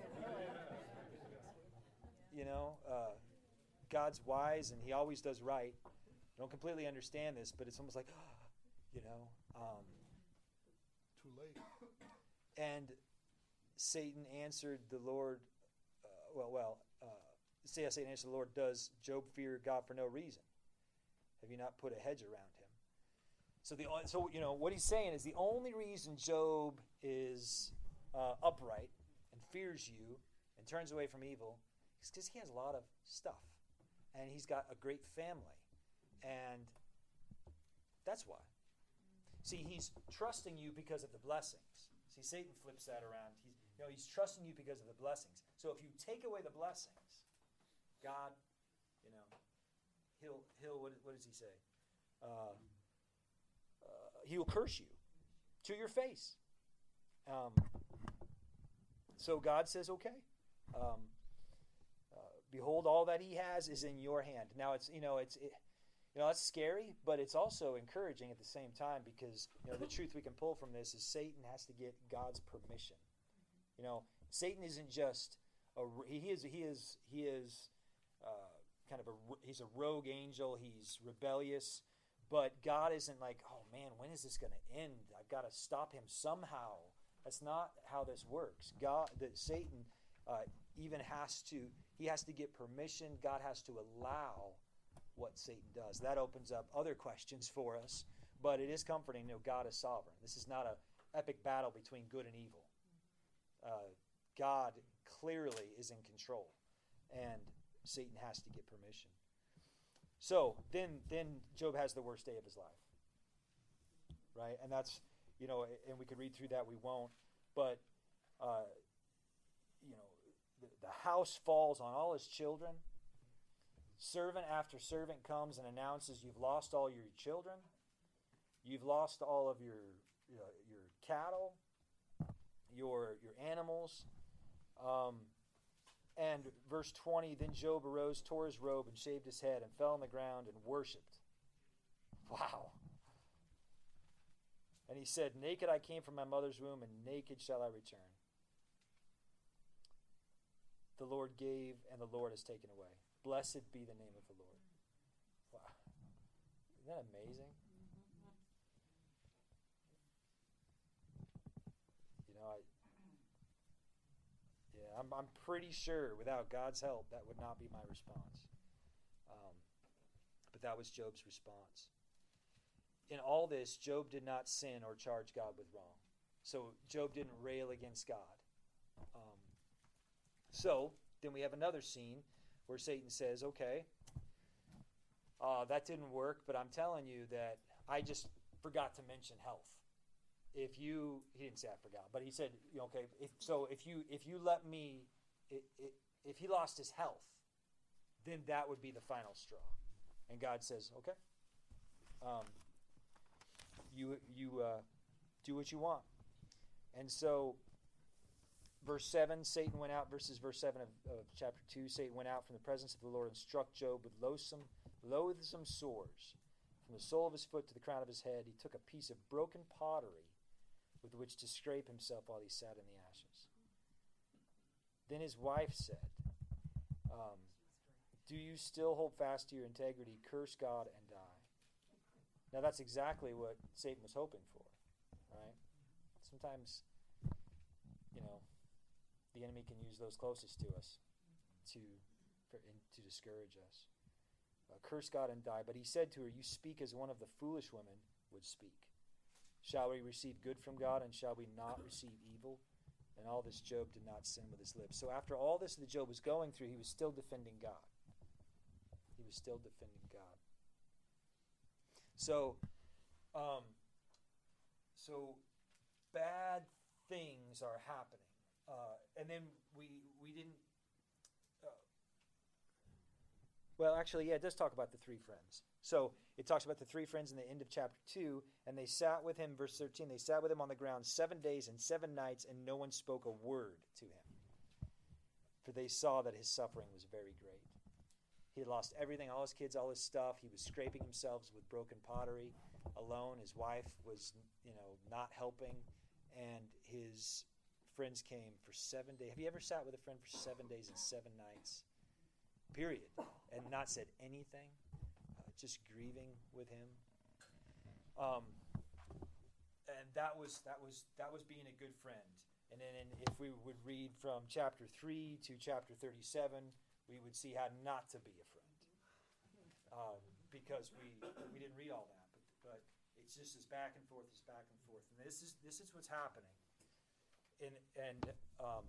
You know, uh, God's wise and he always does right. I don't completely understand this, but it's almost like, you know. Um, Too late. and Satan answered the Lord, uh, well, well, uh, say Satan answered the Lord, "Does Job fear God for no reason? Have you not put a hedge around him?" So, the so you know, what he's saying is the only reason Job is uh, upright and fears you and turns away from evil is because he has a lot of stuff. And he's got a great family. And that's why. See, he's trusting you because of the blessings. See, Satan flips that around. He's, you know, he's trusting you because of the blessings. So if you take away the blessings, God, you know, he'll, he'll what, what does he say? Uh, uh, he'll curse you to your face. Um, so God says, okay. Um, uh, behold, all that he has is in your hand. Now, it's, you know, it's, it, you know, that's scary, but it's also encouraging at the same time, because, you know, the truth we can pull from this is Satan has to get God's permission. You know, Satan isn't just a, he is he is he is uh, kind of a he's a rogue angel. He's rebellious, but God isn't like, oh man, when is this going to end? I've got to stop him somehow. That's not how this works. God, that Satan uh, even has to he has to get permission. God has to allow what Satan does. That opens up other questions for us, but it is comforting to know God is sovereign. This is not an epic battle between good and evil. Uh, God clearly is in control, and Satan has to get permission. So then, then Job has the worst day of his life, right? And that's, you know, and we could read through that. We won't, but uh, you know, the, the house falls on all his children. Servant after servant comes and announces, you've lost all your children, you've lost all of your you know, your cattle, your your animals. Um, and verse twenty, then Job arose, tore his robe, and shaved his head, and fell on the ground and worshipped. Wow. And he said, naked I came from my mother's womb, and naked shall I return. The Lord gave, and the Lord has taken away. Blessed be the name of the Lord. Wow. Isn't that amazing? You know, I, yeah, I'm, I'm pretty sure without God's help, that would not be my response. Um, but that was Job's response. In all this, Job did not sin or charge God with wrong. So Job didn't rail against God. Um, so then we have another scene where Satan says, okay, uh, that didn't work, but I'm telling you that I just forgot to mention health. If you, he didn't say I forgot, but he said, you know, okay, if, so if you if you let me, it, it, if he lost his health, then that would be the final straw. And God says, okay, um, you you uh, do what you want. And so, verse seven, Satan went out, verses verse seven of, of chapter two, Satan went out from the presence of the Lord and struck Job with loathsome, loathsome sores. From the sole of his foot to the crown of his head, he took a piece of broken pottery with which to scrape himself while he sat in the ashes. Then his wife said, um, do you still hold fast to your integrity? Curse God and die. Now that's exactly what Satan was hoping for, right? Sometimes, you know, the enemy can use those closest to us to for, in, to discourage us. Uh, curse God and die. But he said to her, you speak as one of the foolish women would speak. Shall we receive good from God, and shall we not receive evil? And all this Job did not sin with his lips. So after all this that Job was going through, he was still defending God. He was still defending God. So, um, so bad things are happening. Uh, and then we we didn't... Uh, well, actually, yeah, it does talk about the three friends. So it talks about the three friends in the end of chapter two, and they sat with him, verse thirteen, they sat with him on the ground seven days and seven nights, and no one spoke a word to him. For they saw that his suffering was very great. He had lost everything, all his kids, all his stuff. He was scraping himself with broken pottery alone. His wife was, you know, not helping, and his friends came for seven days. Have you ever sat with a friend for seven days and seven nights, period, and not said anything? Just grieving with him, um, and that was that was that was being a good friend. And then, in, if we would read from chapter three to chapter thirty-seven, we would see how not to be a friend, um, because we we didn't read all that. But, but it's just this back and forth, this back and forth, and this is this is what's happening. And and um,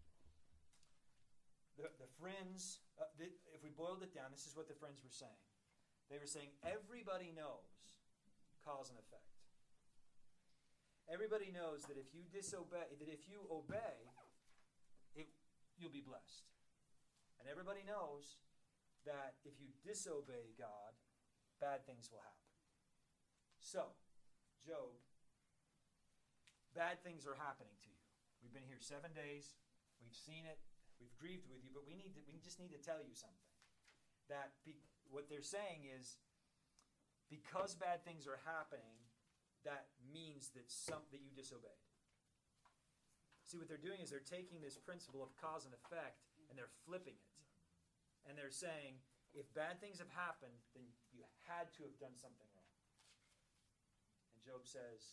the the friends, uh, the, if we boiled it down, this is what the friends were saying. They were saying everybody knows cause and effect. Everybody knows that if you disobey, that if you obey, it, you'll be blessed. And everybody knows that if you disobey God, bad things will happen. So, Job, bad things are happening to you. We've been here seven days. We've seen it. We've grieved with you, but we need to, we just need to tell you something. That be, what they're saying is, because bad things are happening, that means that some that you disobeyed. See, what they're doing is they're taking this principle of cause and effect and they're flipping it. And they're saying, if bad things have happened, then you had to have done something wrong. And Job says,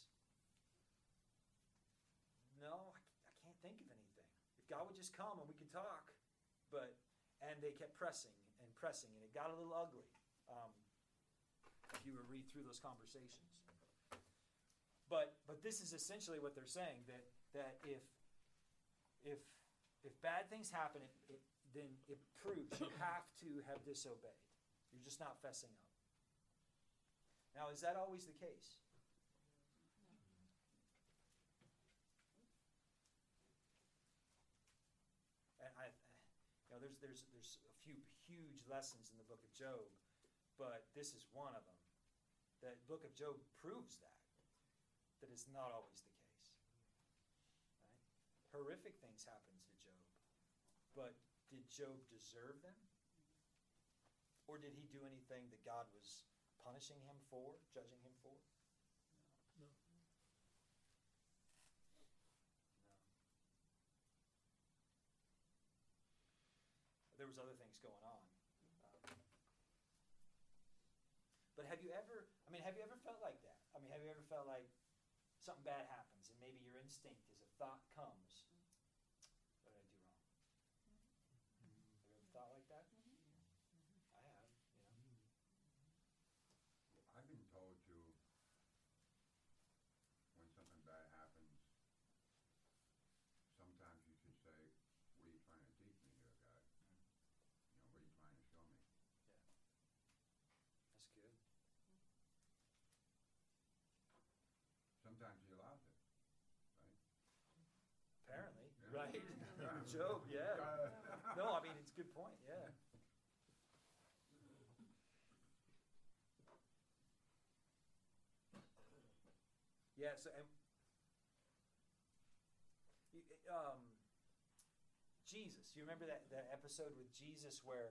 no, I, I can't think of anything. If God would just come and we could talk. But, and they kept pressing and pressing, and it got a little ugly. Um, if you would read through those conversations. But but this is essentially what they're saying, that that if if if bad things happen, it, it then it proves you have to have disobeyed. You're just not fessing up. Now, is that always the case? And I, you know, there's there's there's a few huge lessons in the book of Job, but this is one of them. The book of Job proves that. That is not always the case. Right? Horrific things happened to Job. But did Job deserve them? Or did he do anything that God was punishing him for, judging him for? No. No. There was other things going on. Um, but have you ever, I mean, have you ever felt like that? I mean, have you ever felt like something bad happens, and maybe your instinct is a thought comes, what did I do wrong? Have you ever thought like that? I have, you know. I've been told to, when something bad happens, sometimes you should say, Job, yeah. No, I mean, it's a good point, yeah. Yeah, so, and, um, Jesus, you remember that, that episode with Jesus where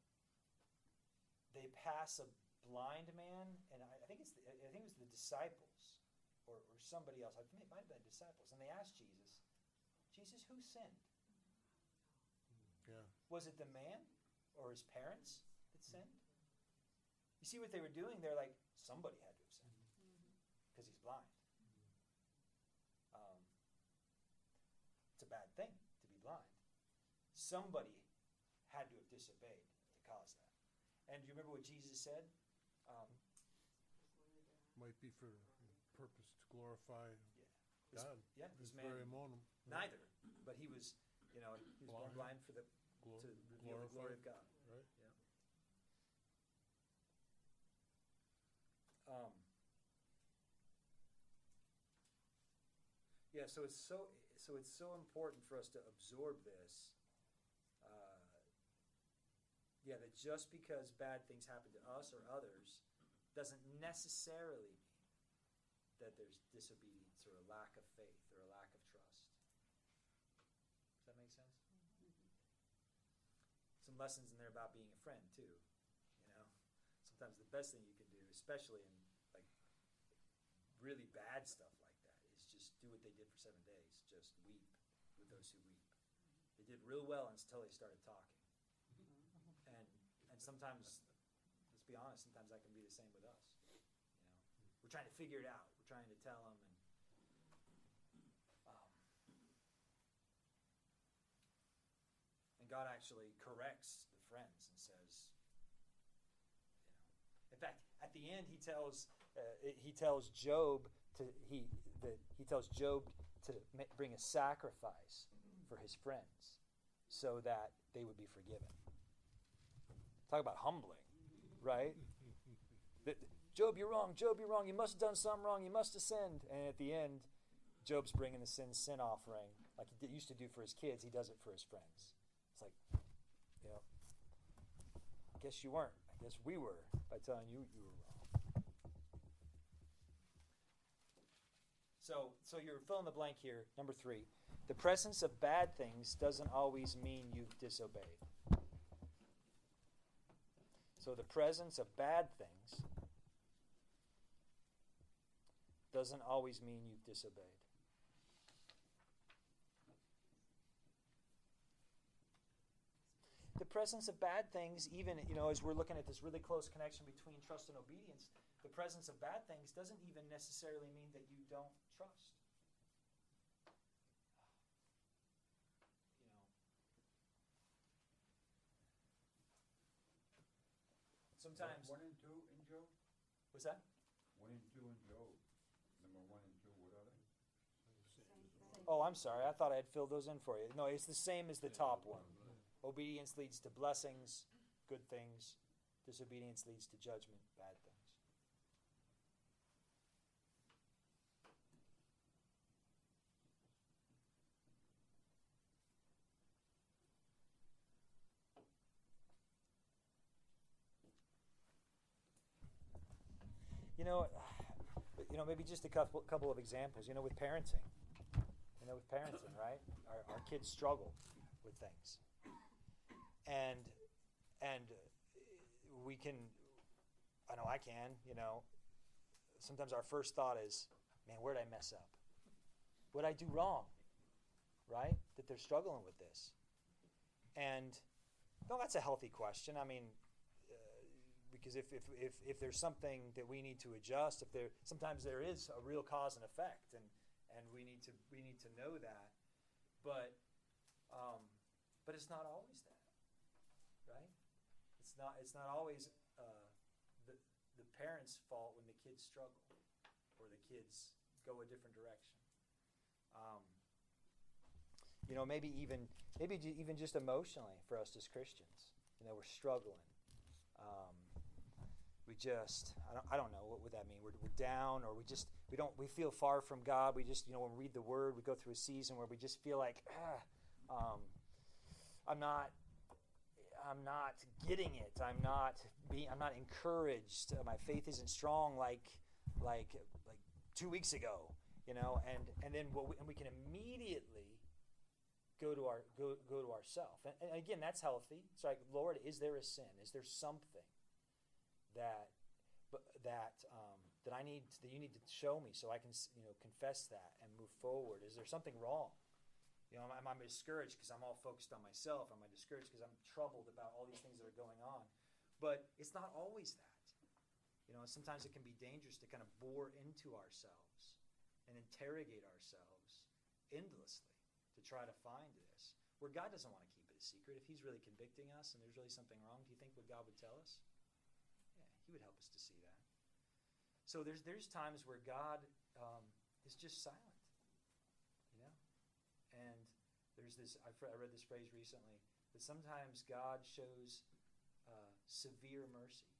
they pass a blind man, and I, I think it's the, I think it was the disciples or, or somebody else. I think it might have been disciples, and they asked Jesus, Jesus, who sinned? Yeah. Was it the man or his parents that sinned? You see what they were doing? They're like, somebody had to have sinned because he's blind. Um, it's a bad thing to be blind. Somebody had to have disobeyed to cause that. And do you remember what Jesus said? Um, Might be for purpose to glorify yeah, this, God. yeah, this His man very moment. neither, but he was, you know, he was born blind for the Glor- to reveal the glory of God. Right. Yeah. Um. Yeah. So it's so so it's so important for us to absorb this. Uh, yeah, that just because bad things happen to us or others doesn't necessarily mean that there's disobedience or a lack of faith or a lack of trust. Does that make sense? Some lessons in there about being a friend too. You know, sometimes the best thing you can do, especially in like really bad stuff like that, is just do what they did for seven days. Just weep with those who weep. They did real well until they started talking. And and sometimes, let's be honest, sometimes that can be the same with us. You know, we're trying to figure it out. We're trying to tell them, and um, and God actually corrects the friends and says, you know, in fact, at the end he tells uh, he tells Job to he that he tells Job to ma- bring a sacrifice for his friends so that they would be forgiven. Talk about humbling, right? That, Job, you're wrong. Job, you're wrong. You must have done something wrong. You must have sinned. And at the end, Job's bringing the sin sin offering like he did, used to do for his kids. He does it for his friends. It's like, you know, I guess you weren't. I guess we were by telling you you were wrong. So, so you're fill in the blank here. Number three, the presence of bad things doesn't always mean you've disobeyed. So the presence of bad things doesn't always mean you've disobeyed. The presence of bad things, even, you know, as we're looking at this really close connection between trust and obedience, the presence of bad things doesn't even necessarily mean that you don't trust. You know, sometimes. One and two in Job? What's that? One and two in Job. Number one and two, what are they? Oh, I'm sorry. I thought I had filled those in for you. No, it's the same as the top one. Obedience leads to blessings, good things. Disobedience leads to judgment, bad things. You know, you know, maybe just a couple couple of examples. You know, with parenting. You know, with parenting, right? Our, our kids struggle with things, and and we can. I know I can. You know, sometimes our first thought is, "Man, where did I mess up? What did I do wrong?" Right? That they're struggling with this, and no, that's a healthy question. I mean. Because if, if, if, if there's something that we need to adjust, if there sometimes there is a real cause and effect, and, and we need to we need to know that, but um, but it's not always that, right? It's not it's not always uh, the the parents' fault when the kids struggle or the kids go a different direction. Um, you know, maybe even maybe even just emotionally for us as Christians, you know, we're struggling. Um, We just, I don't, I don't know, what would that mean? We're, we're down, or we just, we don't, we feel far from God. We just, you know, when we read the Word, we go through a season where we just feel like, ah, um, I'm not I'm not getting it. I'm not being I'm not encouraged. Uh, my faith isn't strong like like like two weeks ago, you know, and and then what we, and we can immediately go to our go go to ourself. And, and again, that's healthy. It's like, Lord, is there a sin? Is there something that that um, that I need that you need to show me so I can, you know, confess that and move forward? Is there something wrong? You know, am I discouraged because I'm all focused on myself? Am I discouraged because I'm troubled about all these things that are going on? But it's not always that. You know, sometimes it can be dangerous to kind of bore into ourselves and interrogate ourselves endlessly to try to find this, where God doesn't want to keep it a secret. If he's really convicting us and there's really something wrong, do you think what God would tell us? Yeah, he would help us to see that. So there's there's times where God um, is just silent, you know? And there's this, I read this phrase recently, that sometimes God shows uh, severe mercy.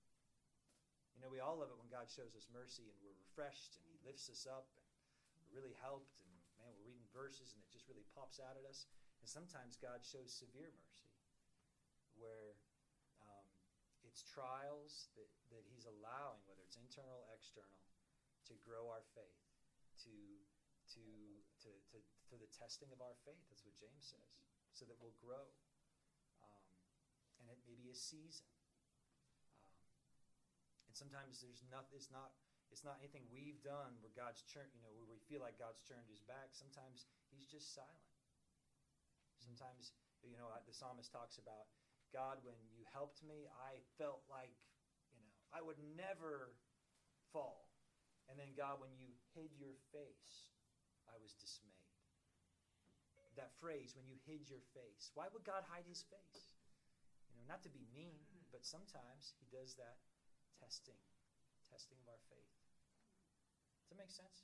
You know, we all love it when God shows us mercy and we're refreshed and he lifts us up and we're really helped and, man, we're reading verses and it just really pops out at us. And sometimes God shows severe mercy where um, it's trials that, that he's allowing, whether it's internal or external, to grow our faith, to to to to to the testing of our faith. That's what James says, so that we'll grow. Um, and it may be a season. Um, and sometimes there's not. It's not. It's not anything we've done where God's turned. You know, where we feel like God's turned his back. Sometimes he's just silent. Sometimes, you know, the psalmist talks about, God, when you helped me, I felt like, you know, I would never fall. And then, God, when you hid your face, I was dismayed. That phrase, when you hid your face. Why would God hide his face? You know, not to be mean, but sometimes he does that testing, testing of our faith. Does that make sense?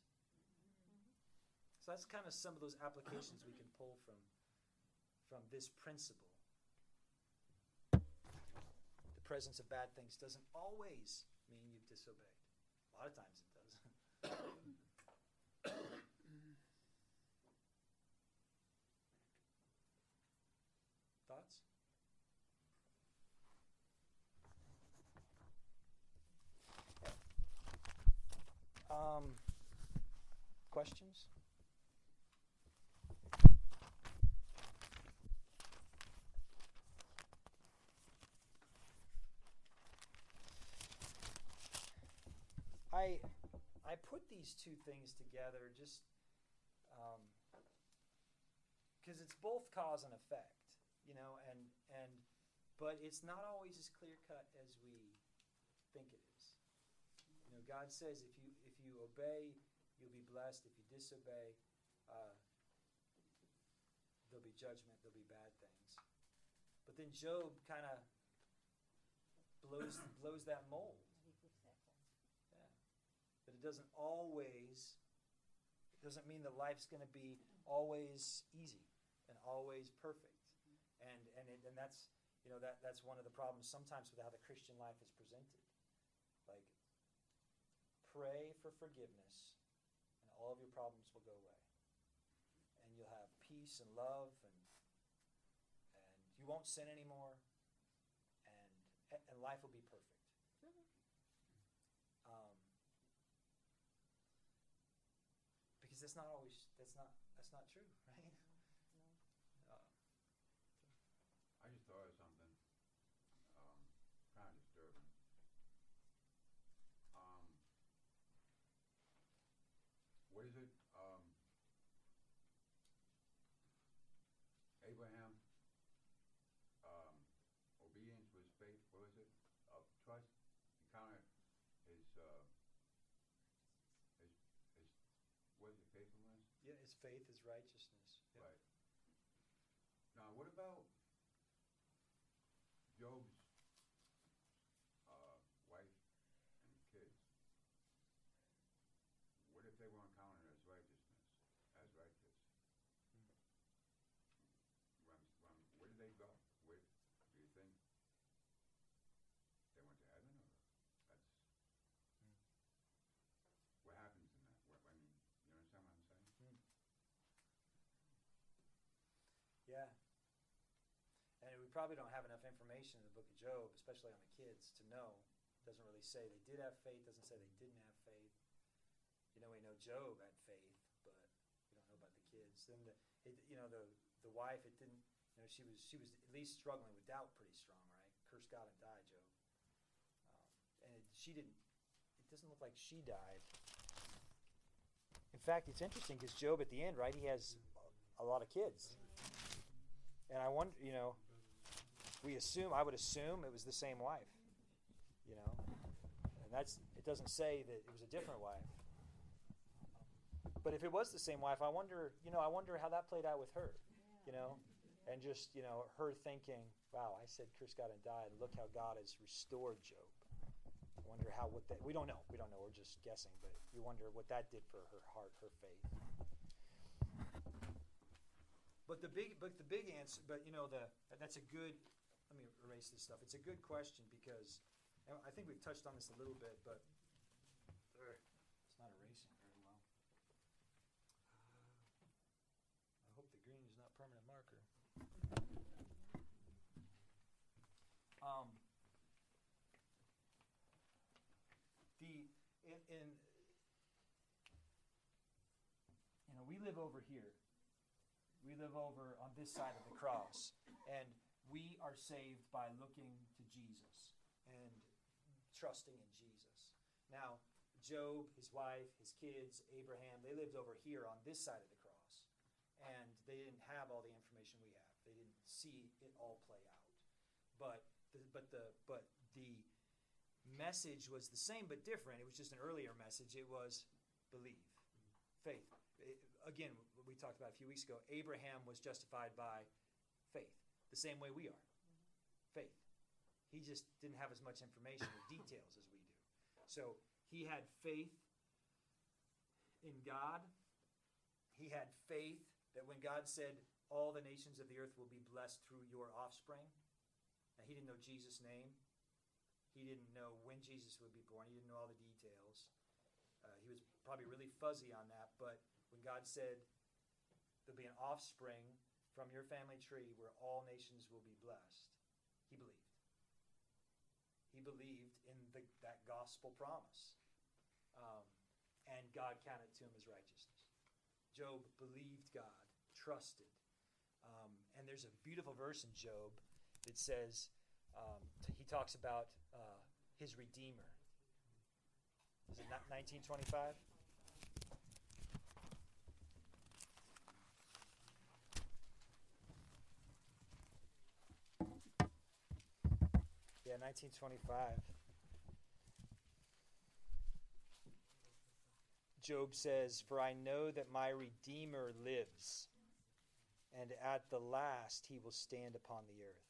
So that's kind of some of those applications we can pull from, from this principle. The presence of bad things doesn't always mean you've disobeyed. A lot of times it does. Thoughts? Um, questions? I I put these two things together just because um, it's both cause and effect, you know, and and but it's not always as clear cut as we think it is. You know, God says if you if you obey, you'll be blessed. If you disobey, uh, there'll be judgment. There'll be bad things. But then Job kind of blows blows that mold. But it doesn't always, it doesn't mean that life's going to be always easy and always perfect. And and it, and that's, you know, that that's one of the problems sometimes with how the Christian life is presented. Like, pray for forgiveness and all of your problems will go away. And you'll have peace and love and and you won't sin anymore and and life will be perfect. Um, because that's not always that's not that's not true, right? No. Uh, I just thought of something um, kind of disturbing. Um, what is it? Um, Abraham, um, obedience was faith. What was it? Of trust. He counted his uh, his his what is it? Faithfulness. yeah, his faith, his righteousness. Yep. Right. Now, what about Job's uh, wife and kids? What if they weren't counted as righteousness, as righteous? Hmm. When, when, where did they go? Where do you think they went to heaven, or that's Hmm. what happens in that? What, I mean, you understand what I'm saying? Hmm. Yeah. probably don't have enough information in the book of Job, especially on the kids, to know. It doesn't really say they did have faith, doesn't say they didn't have faith. You know, we know Job had faith, but we don't know about the kids. Then the, it, you know, the the wife, it didn't, you know, she was she was at least struggling with doubt pretty strong, right? Curse God and die, Job. Um, and it, she didn't, it doesn't look like she died. In fact, it's interesting because Job at the end, right, he has a lot of kids. And I wonder, you know, we assume, I would assume it was the same wife, you know. And that's, it doesn't say that it was a different wife. But if it was the same wife, I wonder, you know, I wonder how that played out with her, you know. And just, you know, her thinking, wow, I said curse God and die, and look how God has restored Job. I wonder how, what that, we don't know, we don't know, we're just guessing, but you wonder what that did for her heart, her faith. But the big, but the big answer, but you know, the that's a good. Let me erase this stuff. It's a good question because and I think we've touched on this a little bit, but uh, it's not erasing very well. I hope the green is not permanent marker. Um, the in, in you know we live over here. We live over on this side of the cross, and we are saved by looking to Jesus and trusting in Jesus. Now, Job, his wife, his kids, Abraham, they lived over here on this side of the cross, and they didn't have all the information we have. They didn't see it all play out. But the, but the but the message was the same but different. It was just an earlier message. It was believe, faith. It, again, we talked about a few weeks ago, Abraham was justified by faith, the same way we are. Faith. He just didn't have as much information or details as we do. So he had faith in God. He had faith that when God said, all the nations of the earth will be blessed through your offspring. Now, he didn't know Jesus' name. He didn't know when Jesus would be born. He didn't know all the details. Uh, he was probably really fuzzy on that, but when God said, there'll be an offspring from your family tree where all nations will be blessed, he believed. He believed in the, that gospel promise. Um, and God counted to him as righteousness. Job believed God, trusted. Um, and there's a beautiful verse in Job that says, um, t- he talks about uh, his Redeemer. Is it nineteen twenty-five? Yeah, nineteen twenty-five. Job says, "For I know that my Redeemer lives, and at the last he will stand upon the earth.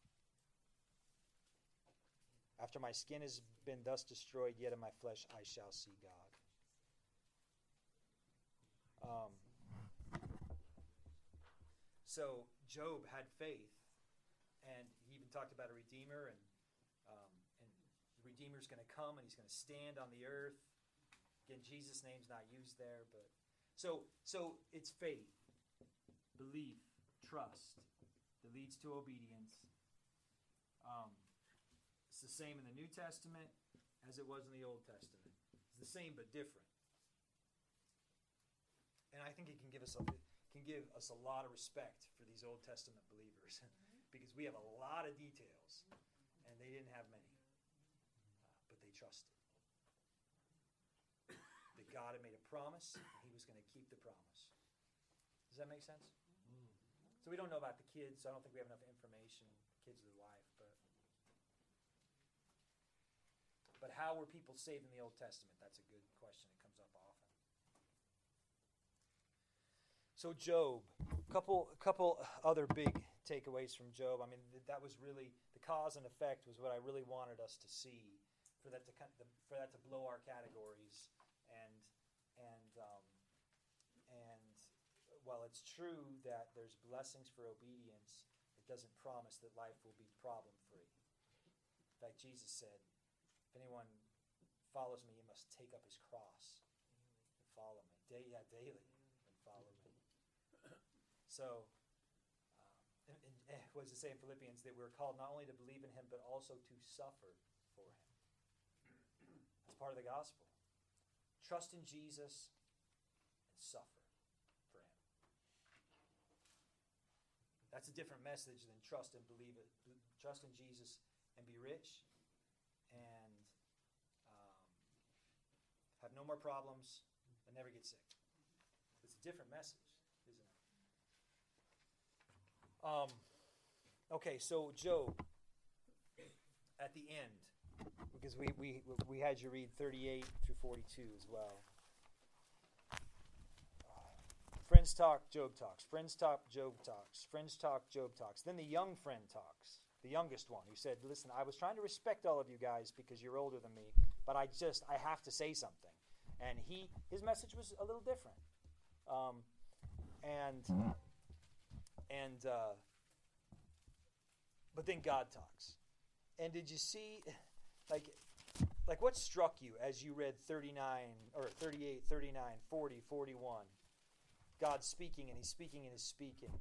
After my skin has been thus destroyed, yet in my flesh I shall see God." Um, so Job had faith, and he even talked about a Redeemer, and um, and the Redeemer's going to come, and he's going to stand on the earth. Again, Jesus' name's not used there, but so so it's faith, belief, trust that leads to obedience. Um, it's the same in the New Testament as it was in the Old Testament. It's the same but different. And I think it can give us a, can give us a lot of respect for these Old Testament believers because we have a lot of details, and they didn't have many, uh, but they trusted that God had made a promise, and he was going to keep the promise. Does that make sense? Mm. So we don't know about the kids, so I don't think we have enough information, kids of the wife, but but how were people saved in the Old Testament? That's a good question. It comes up often. So Job, a couple, a couple other big takeaways from Job. I mean, th- that was really, the cause and effect was what I really wanted us to see, for that to for that to blow our categories. And and um, and while it's true that there's blessings for obedience, it doesn't promise that life will be problem-free. In fact, Jesus said, if anyone follows me, he must take up his cross and follow me. Day, yeah, daily, and follow me. So, um, and, and, and what does it say in Philippians? That we're called not only to believe in him, but also to suffer for him. That's part of the gospel. Trust in Jesus and suffer for him. That's a different message than trust and believe it. Trust in Jesus and be rich and um, have no more problems and never get sick. It's a different message, isn't it? Um, okay, so Job, at the end, because we, we, we had you read thirty-eight through forty-two as well. Friends talk, Job talks. Friends talk, Job talks. Friends talk, Job talks. Then the young friend talks, the youngest one, who said, listen, I was trying to respect all of you guys because you're older than me, but I just, I have to say something. And he, his message was a little different. Um, and, and, uh, but then God talks. And did you see, like, like what struck you as you read thirty-nine, or thirty-eight, thirty-nine, forty, forty-one? God's speaking, and he's speaking and he's speaking.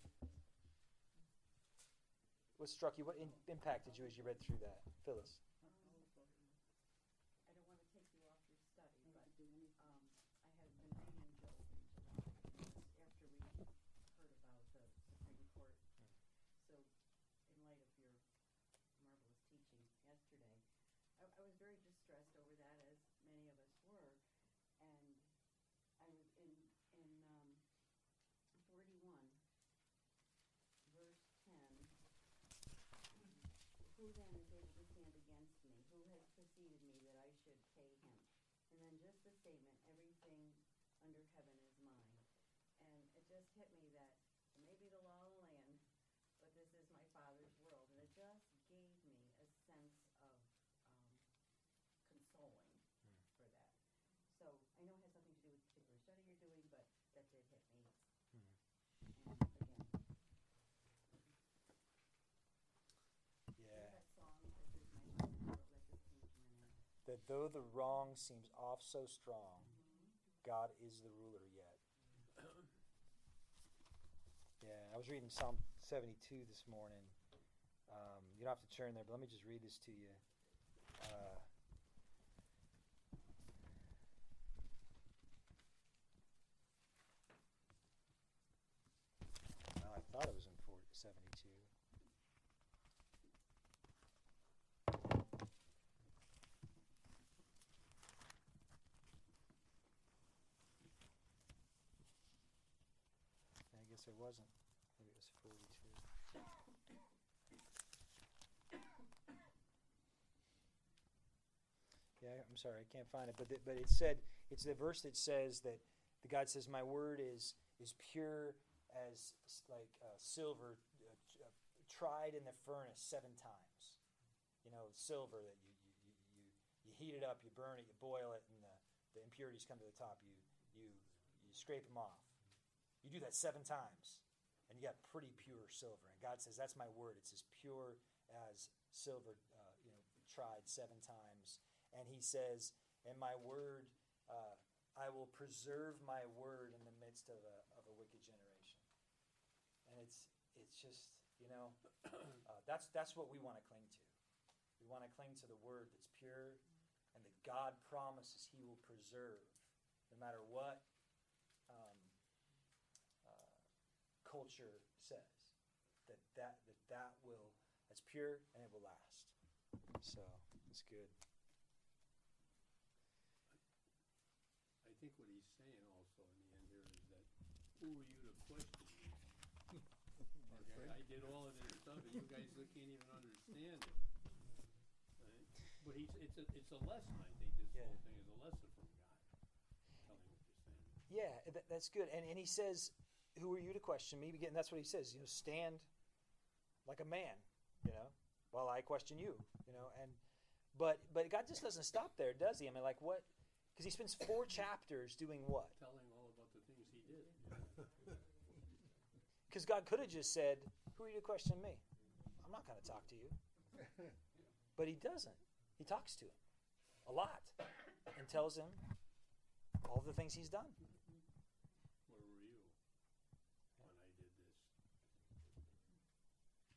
What struck you? What in, impacted you as you read through that? Phyllis? I don't want to take you off your study, but um, I have been reading Job in July after we heard about the Supreme Court. So, in light of your marvelous teaching yesterday, I, I was very distressed over that, as many of us were, and I was in in um, forty-one, verse ten. Who then is able to stand against me? Who has preceded me that I should pay him? And then just the statement, everything under heaven is mine. And it just hit me that it may be the law of the land, but this is my Father's world. And it just gave me a sense of um, consoling Hmm. for that. So I know it has nothing to do with the particular study you're doing, but that did hit me. Hmm. And again, Yeah. that song, This Is My Father's World, that just came to my mind. That though the wrong seems off so strong, God is the ruler yet. Yeah, I was reading Psalm seventy-two this morning. Um, you don't have to turn there, but let me just read this to you. Uh, no, I thought it was in seventy-two. I guess it wasn't. Maybe it was forty-two. Yeah, I'm sorry, I can't find it. But the, but it said, it's the verse that says that the God says, "My word is is pure as s- like uh, silver, uh, t- uh, tried in the furnace seven times." You know, silver that you you, you you you heat it up, you burn it, you boil it, and the, the impurities come to the top. You you you scrape them off. You do that seven times, and you got pretty pure silver. And God says, "That's my word. It's as pure as silver, uh, you know, tried seven times." And He says, "And my word, uh, I will preserve my word in the midst of a of a wicked generation." And it's it's just, you know, uh, that's that's what we want to cling to. We want to cling to the word that's pure, and that God promises He will preserve, no matter what um, uh, culture says. That that that that will that's pure and it will last. So it's good. I think what he's saying also in the end here is that, who are you to question me? Okay, I did all of this stuff and you guys can't even understand it. Right? But he's, it's a, it's a lesson, I think, this Yeah. whole thing is a lesson from God. Telling what you're saying. Yeah, that, that's good. And and He says, "Who are you to question me?" Again, that's what He says. You know, stand like a man. You know, while I question you. You know, and but but God just doesn't stop there, does He? I mean, like what? Because He spends four chapters doing what? Telling all about the things he did. Because God could have just said, "Who are you to question me? I'm not going to talk to you." But He doesn't. He talks to him a lot and tells him all the things he's done. Where were you when I did this?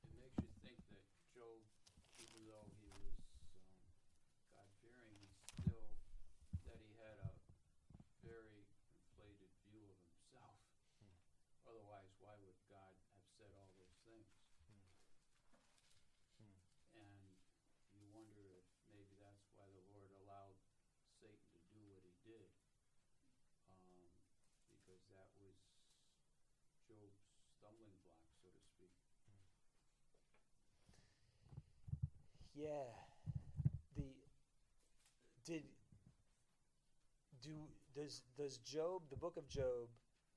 Yeah. The did do does does Job, the book of Job,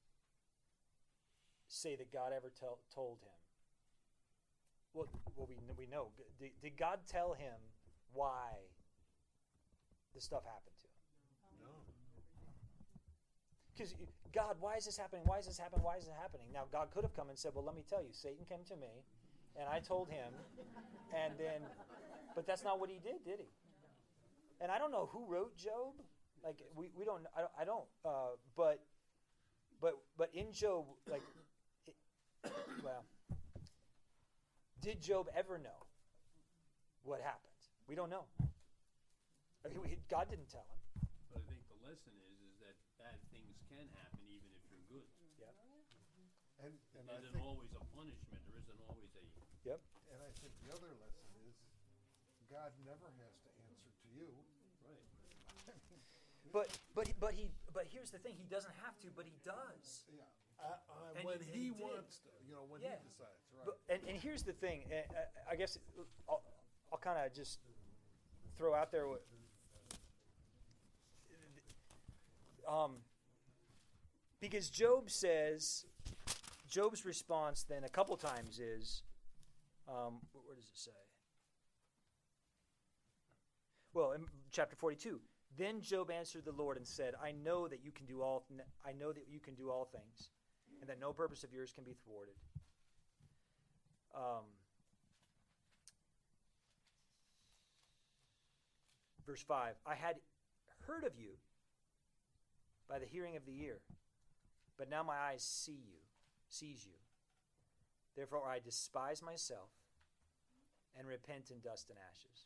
say that God ever tell, told him? Well, well, we we know. Did, did God tell him why this stuff happened to him? No. Because God, why is this happening? Why is this happening? Why is it happening? Now, God could have come and said, "Well, let me tell you. Satan came to me, and I told him, and then." But that's not what he did, did he? And I don't know who wrote Job. Like we, we don't. I don't. I don't uh, but but but in Job, like, it, well, did Job ever know what happened? We don't know. I mean, we, God didn't tell him. But I think the lesson is is that bad things can happen even if you're good. Yeah. And, and There I isn't think, always a punishment. There isn't always a. Yep. and I think the other lesson is God never has to answer to you. Right. But but but he but here's the thing. He doesn't have to, but he does. Yeah. Uh, uh, And when he- and he he, did. wants to, you know, when Yeah. he decides, right? But, and, and here's the thing. uh, I guess I'll, I'll kind of just throw out there what. Um, because Job says, Job's response then a couple times is, um, wh- where does it say? Well, in chapter forty-two, then Job answered the Lord and said, "I know that you can do all. Th- I know that you can do all things, and that no purpose of yours can be thwarted." Um, verse five, I had heard of you by the hearing of the ear, but now my eyes see you, sees you. Therefore I despise myself and repent in dust and ashes.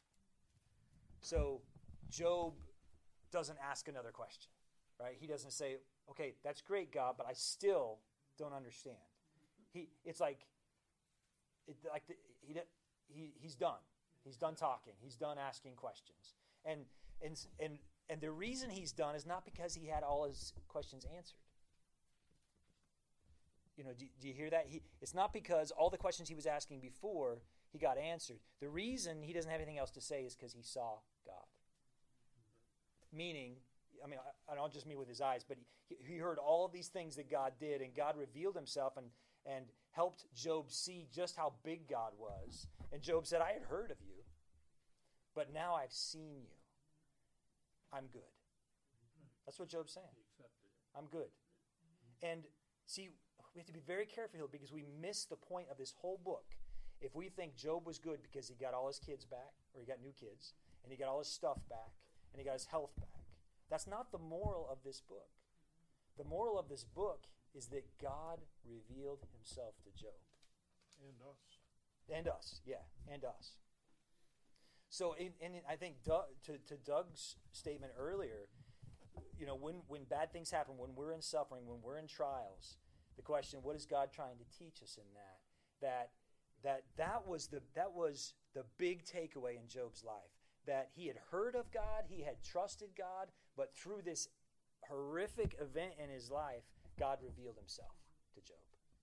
So Job doesn't ask another question, right? He doesn't say, okay, that's great, God, but I still don't understand. He, it's like, it, like the, he, he, he's done. He's done talking. He's done asking questions. And, and, and, and the reason he's done is not because he had all his questions answered. You know, do, do you hear that? He, it's not because all the questions he was asking before he got answered. The reason he doesn't have anything else to say is because he saw God. Meaning, I mean, I, I don't just mean with his eyes, but he, he heard all of these things that God did, and God revealed himself and, and helped Job see just how big God was. And Job said, I had heard of you, but now I've seen you. I'm good. That's what Job's saying. He accepted it. I'm good. And see, we have to be very careful here because we miss the point of this whole book. If we think Job was good because he got all his kids back, or he got new kids, and he got all his stuff back, and he got his health back, that's not the moral of this book. The moral of this book is that God revealed himself to Job. And us. And us, yeah, and us. So, in, in, I think Doug, to, to Doug's statement earlier, you know, when, when bad things happen, when we're in suffering, when we're in trials, the question, what is God trying to teach us in that? That that that was the that was the big takeaway in Job's life. That he had heard of God, he had trusted God, but through this horrific event in his life, God revealed himself to Job.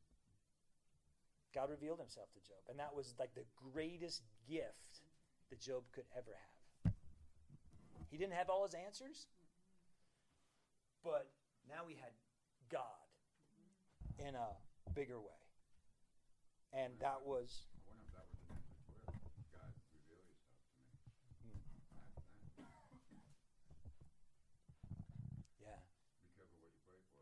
God revealed himself to Job. And that was like the greatest gift that Job could ever have. He didn't have all his answers, but now he had God in a bigger way. And that was... I wonder if that was an answer to prayer. God, reveal yourself to me. Hmm. I- I- Yeah. Be careful what you pray for.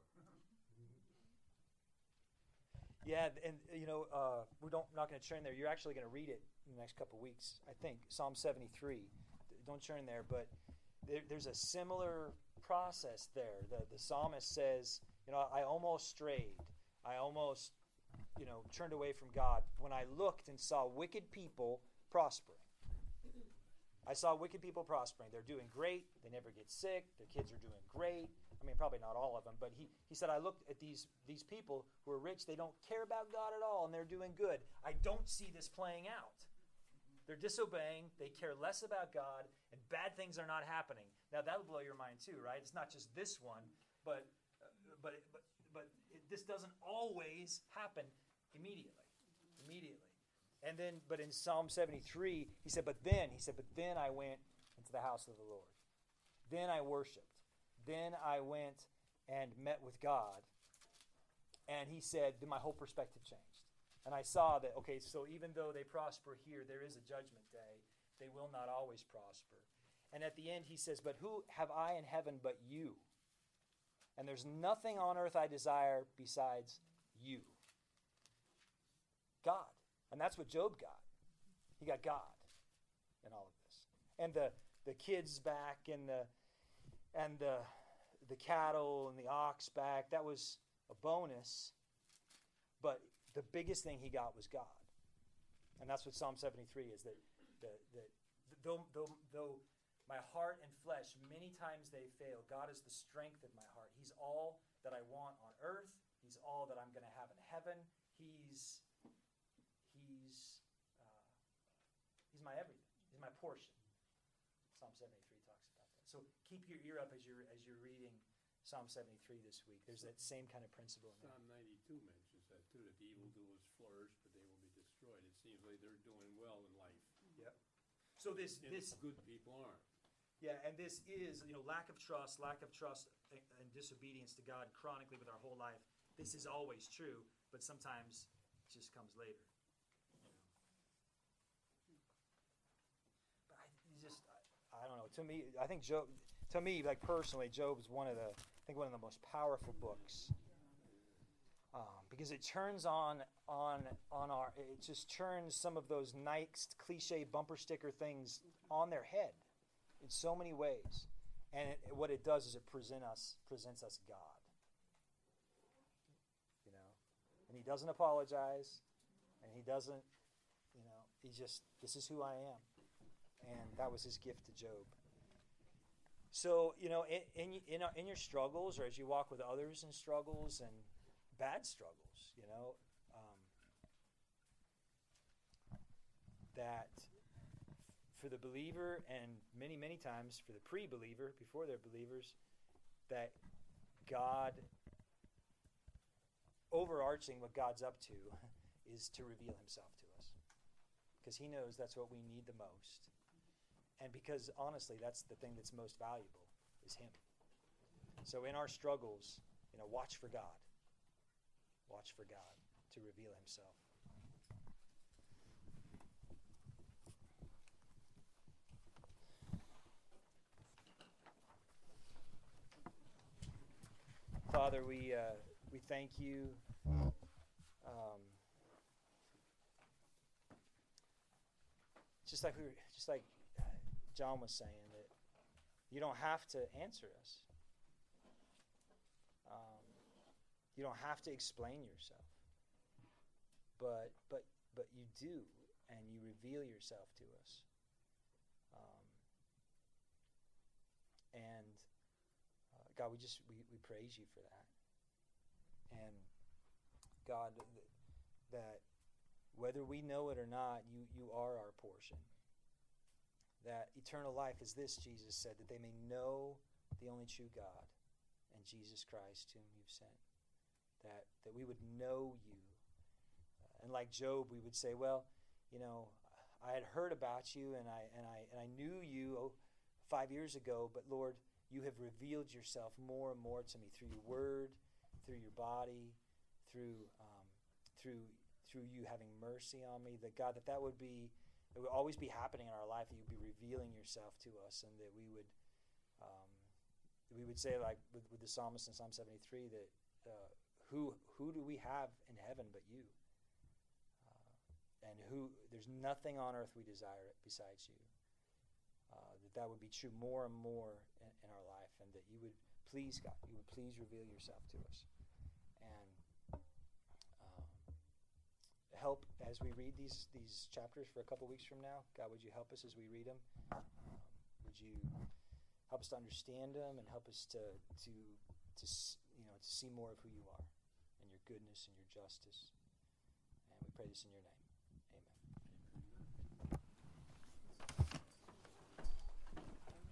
Yeah, and you know, uh, we don't not going to turn there. You're actually going to read it in the next couple of weeks, I think. Psalm seventy-three. Don't turn there, but there, there's a similar process there. The the psalmist says, you know, I almost strayed. I almost, you know, turned away from God when I looked and saw wicked people prospering. I saw wicked people prospering. They're doing great. They never get sick. Their kids are doing great. I mean, probably not all of them, but he, he said, I looked at these, these people who are rich. They don't care about God at all, and they're doing good. I don't see this playing out. They're disobeying. They care less about God, and bad things are not happening. Now, that'll blow your mind too, right? It's not just this one, but uh, but but but it, this doesn't always happen immediately. Immediately. And then, but in Psalm seventy-three, he said, but then, he said, but then I went into the house of the Lord. Then I worshiped. Then I went and met with God. And he said, then my whole perspective changed. And I saw that, okay, so even though they prosper here, there is a judgment day. They will not always prosper. And at the end, he says, but who have I in heaven but you? And there's nothing on earth I desire besides you. God. And that's what Job got. He got God in all of this. And the, the kids back and the and the the cattle and the ox back, that was a bonus. But the biggest thing he got was God. And that's what Psalm seventy-three is, that that, that though, though, though my heart and flesh, many times they fail, God is the strength of my heart. He's all that I want on earth. He's all that I'm going to have in heaven. He's He's uh, He's my everything. He's my portion. Psalm seventy-three talks about that. So keep your ear up as you're as you're reading Psalm seventy-three this week. There's that same kind of principle in there. Psalm ninety-two mentions that too, that the evildoers flourish, but they will be destroyed. It seems like they're doing well in life. Yep. So this And this good people aren't. yeah, and this is, you know, lack of trust, lack of trust and and disobedience to God chronically with our whole life. This is always true, but sometimes it just comes later. But I you just I, I don't know. To me, I think Job. To me, like personally, Job is one of the I think one of the most powerful books. Um, because it turns on on on our it just turns some of those nice cliche bumper sticker things on their head in so many ways, and it, what it does is it present us presents us God, you know, and He doesn't apologize, and He doesn't, you know, He just this is who I am, and that was His gift to Job. So you know, in in in, in your struggles, or as you walk with others in struggles and bad struggles, you know, um, that for the believer and many, many times for the pre-believer, before they're believers, that God, overarching what God's up to is to reveal Himself to us. Because He knows that's what we need the most. And because, honestly, that's the thing that's most valuable, is Him. So in our struggles, you know, watch for God. Watch for God to reveal Himself. Father, we uh, we thank You. Um, just like we were, just like John was saying, that You don't have to answer us. Um, You don't have to explain Yourself, but but but You do, and You reveal Yourself to us. Um, and uh, God, we just we, we praise You for that. And God, th- that whether we know it or not, You You are our portion. That eternal life is this, Jesus said, that they may know the only true God and Jesus Christ, whom You've sent. That that we would know You. Uh, and like Job, we would say, well, you know, I had heard about You and I and I and I knew You oh, five years ago, but Lord, You have revealed Yourself more and more to me through Your Word, through Your body, through um, through through You having mercy on me. That God, that that would be it would always be happening in our life. That You'd be revealing Yourself to us, and that we would um, we would say, like with, with the psalmist in Psalm seventy-three, that. Uh, Who who do we have in heaven but You? Uh, and who there's nothing on earth we desire besides You. Uh, that that would be true more and more in, in our life, and that You would please, God, You would please reveal Yourself to us. And um, help as we read these these chapters for a couple weeks from now. God, would You help us as we read them? Um, would You help us to understand them and help us to to to you know to see more of who You are, and Your goodness and Your justice. And we pray this in Your name.